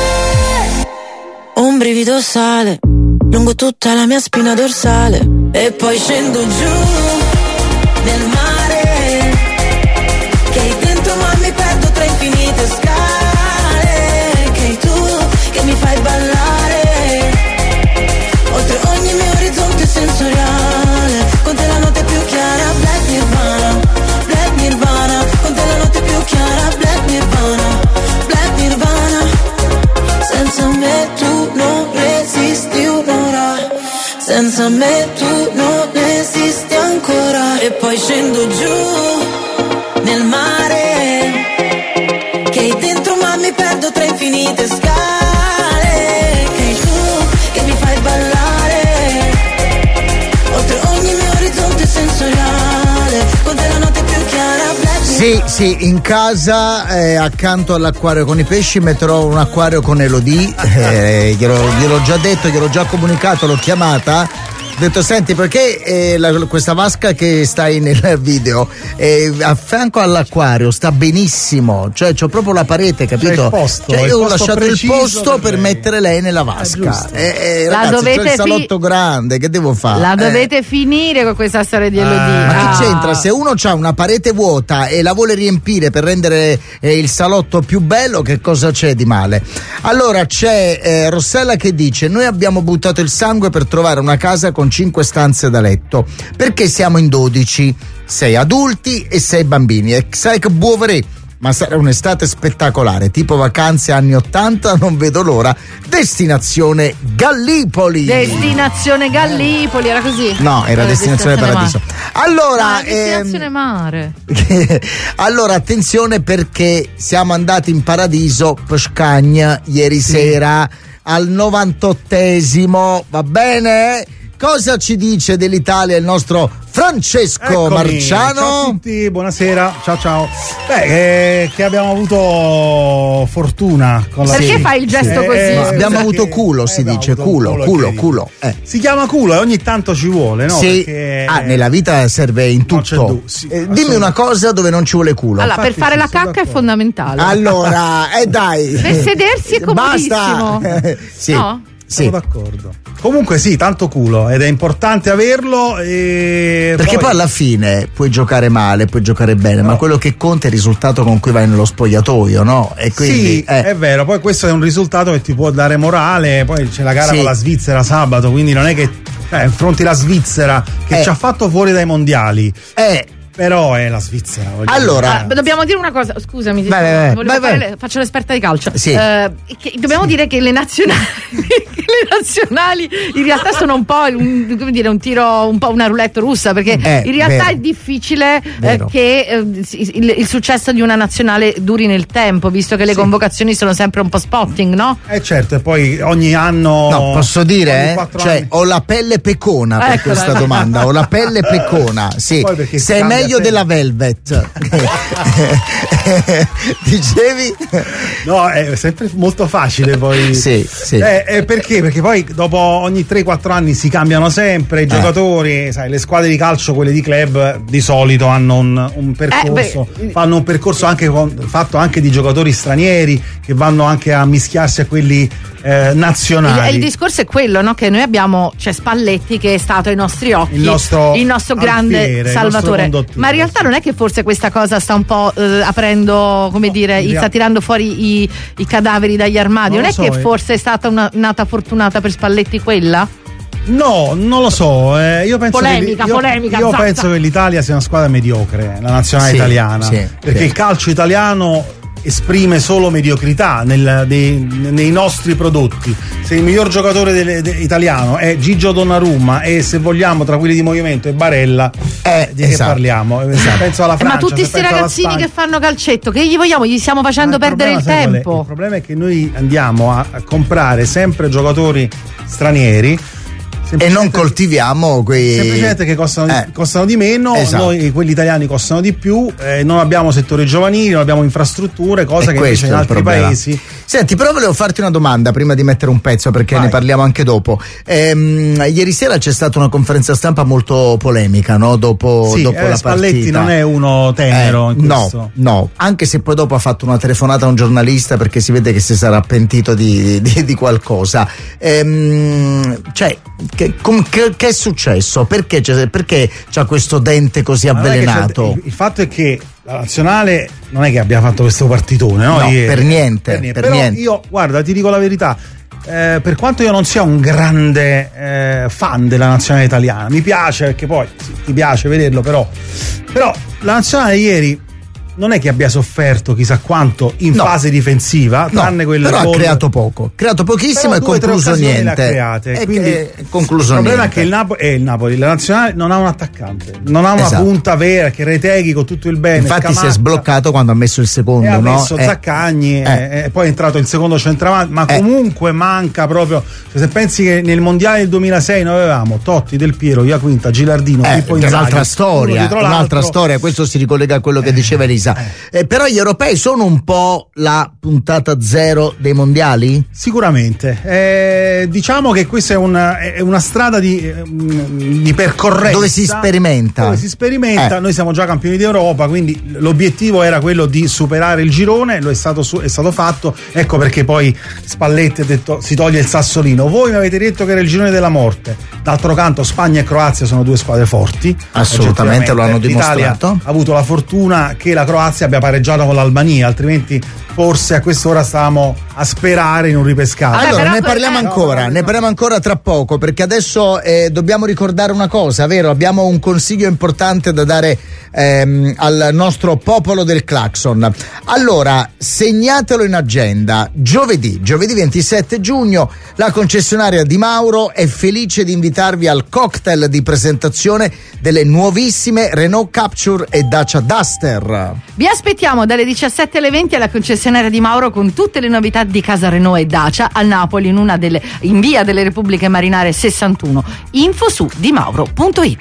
Un brivido sale lungo tutta la mia spina dorsale, e poi scendo giù nel mare, che hai dentro ma mi perdo tra infinite scale, che hai tu che mi fai ballare oltre ogni mio orizzonte sensoriale. Con te la notte più chiara, Black Nirvana, Black Nirvana. Con te la notte più chiara, Black Nirvana, Black Nirvana. Senza me tu non resisti un'ora, senza me tu non esisti ancora. E poi scendo giù nel mare, che hai dentro ma mi perdo tra infinite scale, che hai tu che mi fai ballare oltre ogni mio orizzonte sensoriale. Con te la notte più chiara, Black Sì, sì, in casa accanto all'acquario con i pesci metterò un acquario con Elodie, gliel'ho già detto, gliel'ho già comunicato, l'ho chiamata. Ho detto, senti, perché questa vasca che stai nel video a fianco all'acquario sta benissimo, cioè c'ho proprio la parete, capito? Il posto, cioè io ho posto lasciato il posto per lei. mettere lei nella vasca. Ragazzi, c'è il salotto grande, che devo fare? La dovete finire con questa storia di Elodie. Ma che c'entra? Se uno ha una parete vuota e la vuole riempire per rendere il salotto più bello, che cosa c'è di male? Allora c'è Rossella che dice: noi abbiamo buttato il sangue per trovare una casa con 5 stanze da letto, perché siamo in 12, 6 adulti e 6 bambini, e sai che buovere ma sarà un'estate spettacolare, tipo vacanze anni 80, non vedo l'ora. Destinazione Gallipoli. Destinazione Gallipoli, era così? No, era Destinazione Paradiso. Allora, Destinazione Mare. Allora, attenzione, perché siamo andati in paradiso Pescagna ieri sera al 98esimo, va bene? Cosa ci dice dell'Italia il nostro Francesco Marciano? Ciao a tutti, buonasera, ciao. Che abbiamo avuto fortuna con la Perché fai il gesto così? Abbiamo avuto culo, si dice, culo. Si chiama culo e ogni tanto ci vuole, no? Sì. Perché nella vita serve in tutto. Dimmi una cosa dove non ci vuole culo. Allora, per fare la cacca è fondamentale. Allora, dai. Per sedersi è comodissimo. Basta. Sì. No? Sono d'accordo. Comunque sì, tanto culo, ed è importante averlo, perché poi alla fine puoi giocare male, puoi giocare bene, ma quello che conta è il risultato con cui vai nello spogliatoio, no? E quindi sì, è vero, poi questo è un risultato che ti può dare morale. Poi c'è la gara con la Svizzera sabato, quindi non è che affronti la Svizzera che ci ha fatto fuori dai mondiali. Però è la Svizzera. Allora, dobbiamo dire una cosa, scusami, vai. faccio l'esperta di calcio. Sì. Dobbiamo dire che le nazionali in realtà sono un po' un tiro, un po' una roulette russa, perché in realtà è difficile che il successo di una nazionale duri nel tempo, visto che le convocazioni sono sempre un po' spotting, no? Certo, e poi ogni anno. No, posso dire, ho la pelle pecona per questa domanda. Ho la pelle pecona, sì. Sei meglio della Velvet. Dicevi? No, è sempre molto facile poi. Sì. Perché? Perché poi dopo ogni 3-4 anni si cambiano sempre i giocatori, sai, le squadre di calcio, quelle di club, di solito hanno un percorso, fanno un percorso anche fatto anche di giocatori stranieri che vanno anche a mischiarsi a quelli nazionali. Il discorso è quello, no? Che noi abbiamo, Spalletti, che è stato ai nostri occhi il nostro grande alfiere, salvatore, ma in realtà non è che forse questa cosa sta un po' aprendo, sta tirando fuori i cadaveri dagli armadi, non è che forse è stata una nata fortunata per Spalletti quella? No, non lo so. Io penso polemica. Io penso che l'Italia sia una squadra mediocre, la nazionale italiana, perché il calcio italiano esprime solo mediocrità nei nostri prodotti. Se il miglior giocatore italiano è Gigio Donnarumma e, se vogliamo, tra quelli di movimento è Barella, di che parliamo? Penso alla Francia, ma tutti questi ragazzini che fanno calcetto, che gli vogliamo? Gli stiamo facendo perdere il tempo. Il problema è che noi andiamo a comprare sempre giocatori stranieri e non coltiviamo quei semplicemente che costano di meno. Noi, quelli italiani, costano di più, non abbiamo settori giovanili, non abbiamo infrastrutture, cosa che invece in altri paesi. Senti, però volevo farti una domanda prima di mettere un pezzo, perché ne parliamo anche dopo. Ieri sera c'è stata una conferenza stampa molto polemica, no? Dopo la Spalletti partita. Non è uno tenero in questo. No, anche se poi dopo ha fatto una telefonata a un giornalista, perché si vede che si sarà pentito di qualcosa. Che è successo? Perché c'ha questo dente così avvelenato? Il fatto è che la nazionale non è che abbia fatto questo partitone, no? Per niente. Però io, guarda, ti dico la verità, per quanto io non sia un grande fan della nazionale italiana, mi piace, perché poi ti piace vederlo, però la nazionale ieri non è che abbia sofferto chissà quanto in fase difensiva, tranne quelle però ha creato pochissimo e concluso niente. Il problema è che il Napoli, la nazionale non ha un attaccante, non ha una punta vera che Reteghi, con tutto il bene. Infatti si è sbloccato quando ha messo il secondo, ha messo Zaccagni e poi è entrato il secondo centravanti, ma comunque manca proprio. Se pensi che nel mondiale del 2006 noi avevamo Totti, Del Piero, Iaquinta, Gilardino, Pippo Inzaghi, un'altra storia, questo si ricollega a quello che diceva Elisa. Però gli europei sono un po' la puntata zero dei mondiali? Sicuramente. Diciamo che questa è una strada di percorrenza dove si sperimenta. Noi siamo già campioni d'Europa, quindi l'obiettivo era quello di superare il girone, è stato fatto. Ecco perché poi Spalletti ha detto si toglie il sassolino. Voi mi avete detto che era il girone della morte. D'altro canto Spagna e Croazia sono due squadre forti, assolutamente, lo hanno dimostrato. L'Italia ha avuto la fortuna che la Croazia Croazia abbia pareggiato con l'Albania, altrimenti forse a quest'ora stavamo a sperare in un ripescato. Allora ne parliamo ancora tra poco, perché adesso dobbiamo ricordare una cosa, vero? Abbiamo un consiglio importante da dare al nostro popolo del clacson. Allora segnatelo in agenda: giovedì 27 giugno la concessionaria Di Mauro è felice di invitarvi al cocktail di presentazione delle nuovissime Renault Capture e Dacia Duster. Vi aspettiamo dalle 17 alle 20 alla concessionaria Di Mauro con tutte le novità di casa Renault e Dacia a Napoli, in via delle Repubbliche Marinare 61. Info su dimauro.it.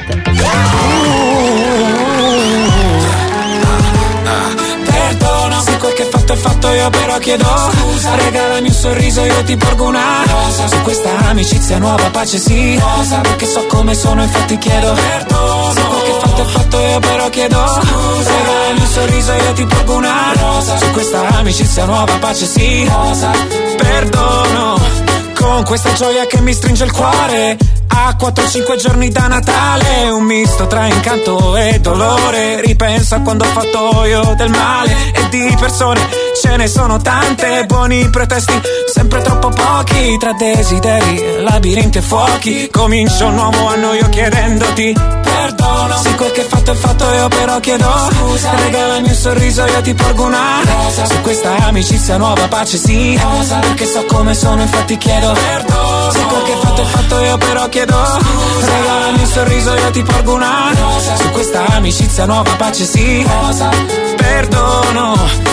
Perdono se quel che fatto è fatto, io però chiedo scusa. Regalami un sorriso, io ti porgo una rosa. Su questa amicizia nuova pace sì, rosa. Perché so come sono, infatti chiedo perdono. Se quel che fatto è fatto, io però chiedo scusa. Regalami un sorriso, io ti porgo una rosa. Su questa amicizia nuova pace sì, rosa. Perdono con questa gioia che mi stringe il cuore. A 4-5 giorni da Natale, un misto tra incanto e dolore. Ripenso a quando ho fatto io del male, e di persone ce ne sono tante. Buoni pretesti, sempre troppo pochi. Tra desideri, labirinti e fuochi. Comincio un nuovo anno io chiedendoti perdono. Se quel che fatto è fatto, io però chiedo scusa. Regalami un sorriso, io ti porgo una rosa. Su questa amicizia nuova pace sì, rosa. Perché so come sono, infatti chiedo perdono. Se quel che fatto è fatto, io però chiedo scusa. Regalami un sorriso, io ti porgo una rosa. Su questa amicizia nuova pace sì, rosa. Perdono.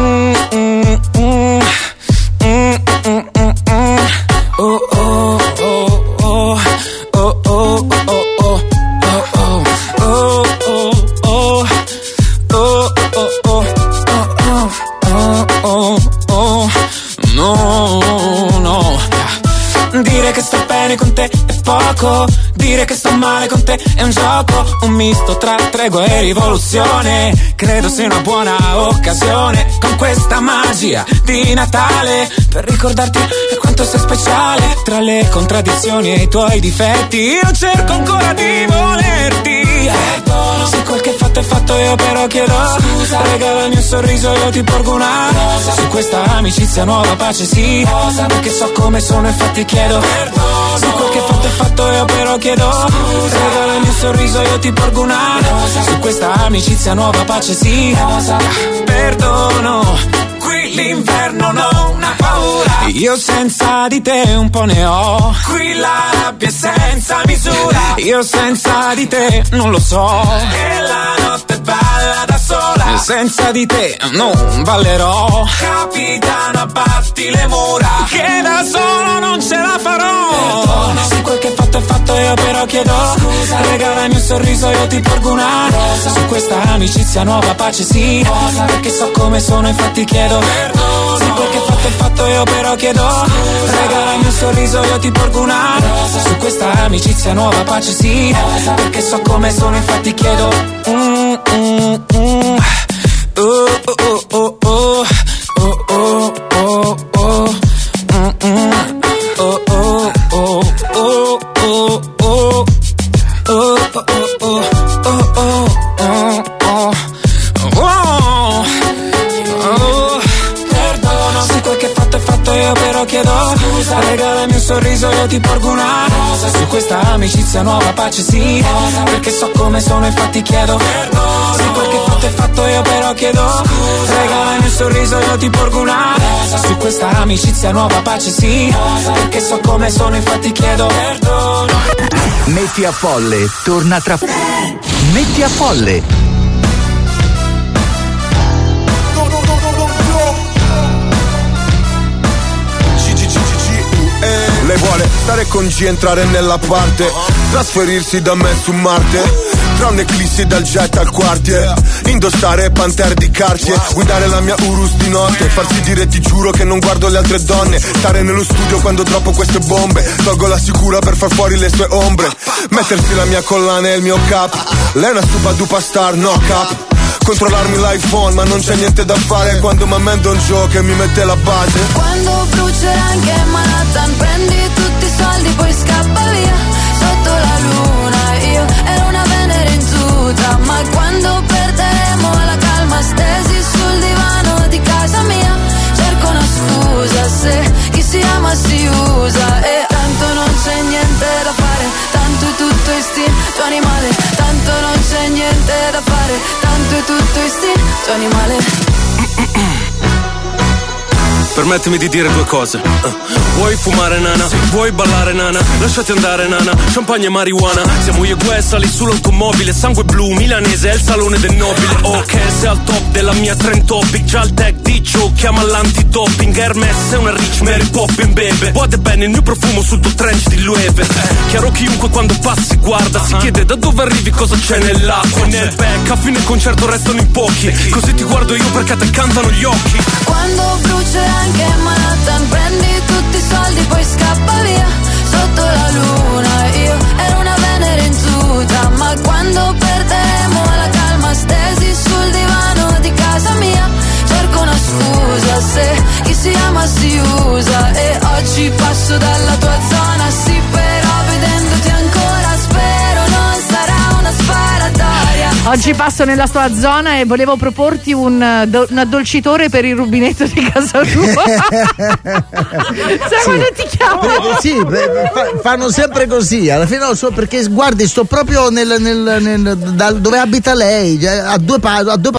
Oh oh oh oh oh oh oh dire che sto bene con te è poco, dire che sto male con te è un gioco, un misto tra tregua e rivoluzione. Credo sia una buona occasione con questa magia di Natale per ricordarti quanto sei speciale. Tra le contraddizioni e i tuoi difetti io cerco ancora di volerti. Se quel che fatto è fatto, io però chiedo scusa. Regalami un sorriso, io ti porgo una rosa. Su questa amicizia nuova pace sì, rosa. Perché so come sono, infatti chiedo perdono. Se quel che fatto è fatto, io però chiedo scusa. Regalami un sorriso, io ti porgo una rosa. Su questa amicizia nuova pace sì, rosa. Perdono. Qui l'inverno non ha paura, io senza di te un po' ne ho. Qui la rabbia è senza misura, io senza di te non lo so. E la notte balla da sola, senza di te non ballerò. Capitano, abbatti le mura, che da solo non ce la farò. Perdono. Se quel che fatto è fatto, io però chiedo scusa. Regalami un sorriso, io ti porgo una rosa. Su questa amicizia nuova pace sì, rosa. Perché so come sono, infatti chiedo perdono. Se quel che fatto è fatto, io però chiedo scusa. Regalami un sorriso, io ti porgo una rosa. Su questa amicizia nuova pace sì, rosa. Perché so come sono, infatti chiedo regalami un sorriso, io ti porgo una rosa. Su questa amicizia nuova pace sì, rosa. Perché so come sono, infatti chiedo perdono. Se quel che fatto è fatto, io però chiedo scusa. Regalami un sorriso, io ti porgo una rosa. Su questa amicizia nuova pace sì, rosa. Perché so come sono, infatti chiedo perdono. Metti a Folle torna tra Metti a Folle. Lei vuole stare con G, entrare nella parte, trasferirsi da me su Marte, tra un'eclissi dal jet al quartier, indossare Panther di Cartier, guidare la mia Urus di notte, farsi dire ti giuro che non guardo le altre donne, stare nello studio quando droppo queste bombe, tolgo la sicura per far fuori le sue ombre, mettersi la mia collana e il mio cap, lei è una super duper star, no cap. Controllarmi l'iPhone ma non c'è niente da fare quando mi ammendo un gioco che mi mette la base. Quando brucerà anche Manhattan, prendi tutti i soldi poi scappa via. Sotto la luna io ero una Venere in tuta, ma quando perderemo la calma stessa tu animale. Permettimi di dire due cose. Vuoi fumare nana? Vuoi ballare nana? Lasciati andare nana, champagne e marijuana. Siamo io e Gue, sali sull'automobile, sangue blu, milanese, è il salone del nobile. Ok, sei al top della mia trend topic, già il tech dicio, chiama l'anti-topping. Hermes è una rich Mary Poppin, baby. Guarda bene il mio profumo sul tuo trench di Loewe. Chiaro chiunque quando passi guarda, si chiede da dove arrivi, cosa c'è nell'acqua. Nel back, a fine concerto restano in pochi, così ti guardo io perché te cantano gli occhi. Quando brucia anche Manhattan, prendi tutti i soldi poi scappa via sotto la luna. Io ero una Venere in tuta, ma quando perderemo la calma stesi sul divano di casa mia, cerco una scusa se chi si ama si usa. E oggi passo dalla tua zona, sì, però vedendoti ancora spero non sarà una sparatoria. Oggi passo nella tua zona e volevo proporti un addolcitore per il rubinetto di casa tua. Sai quando ti chiamo? Sì, fanno sempre così. Alla fine non so perché, guardi, sto proprio dove abita lei, a due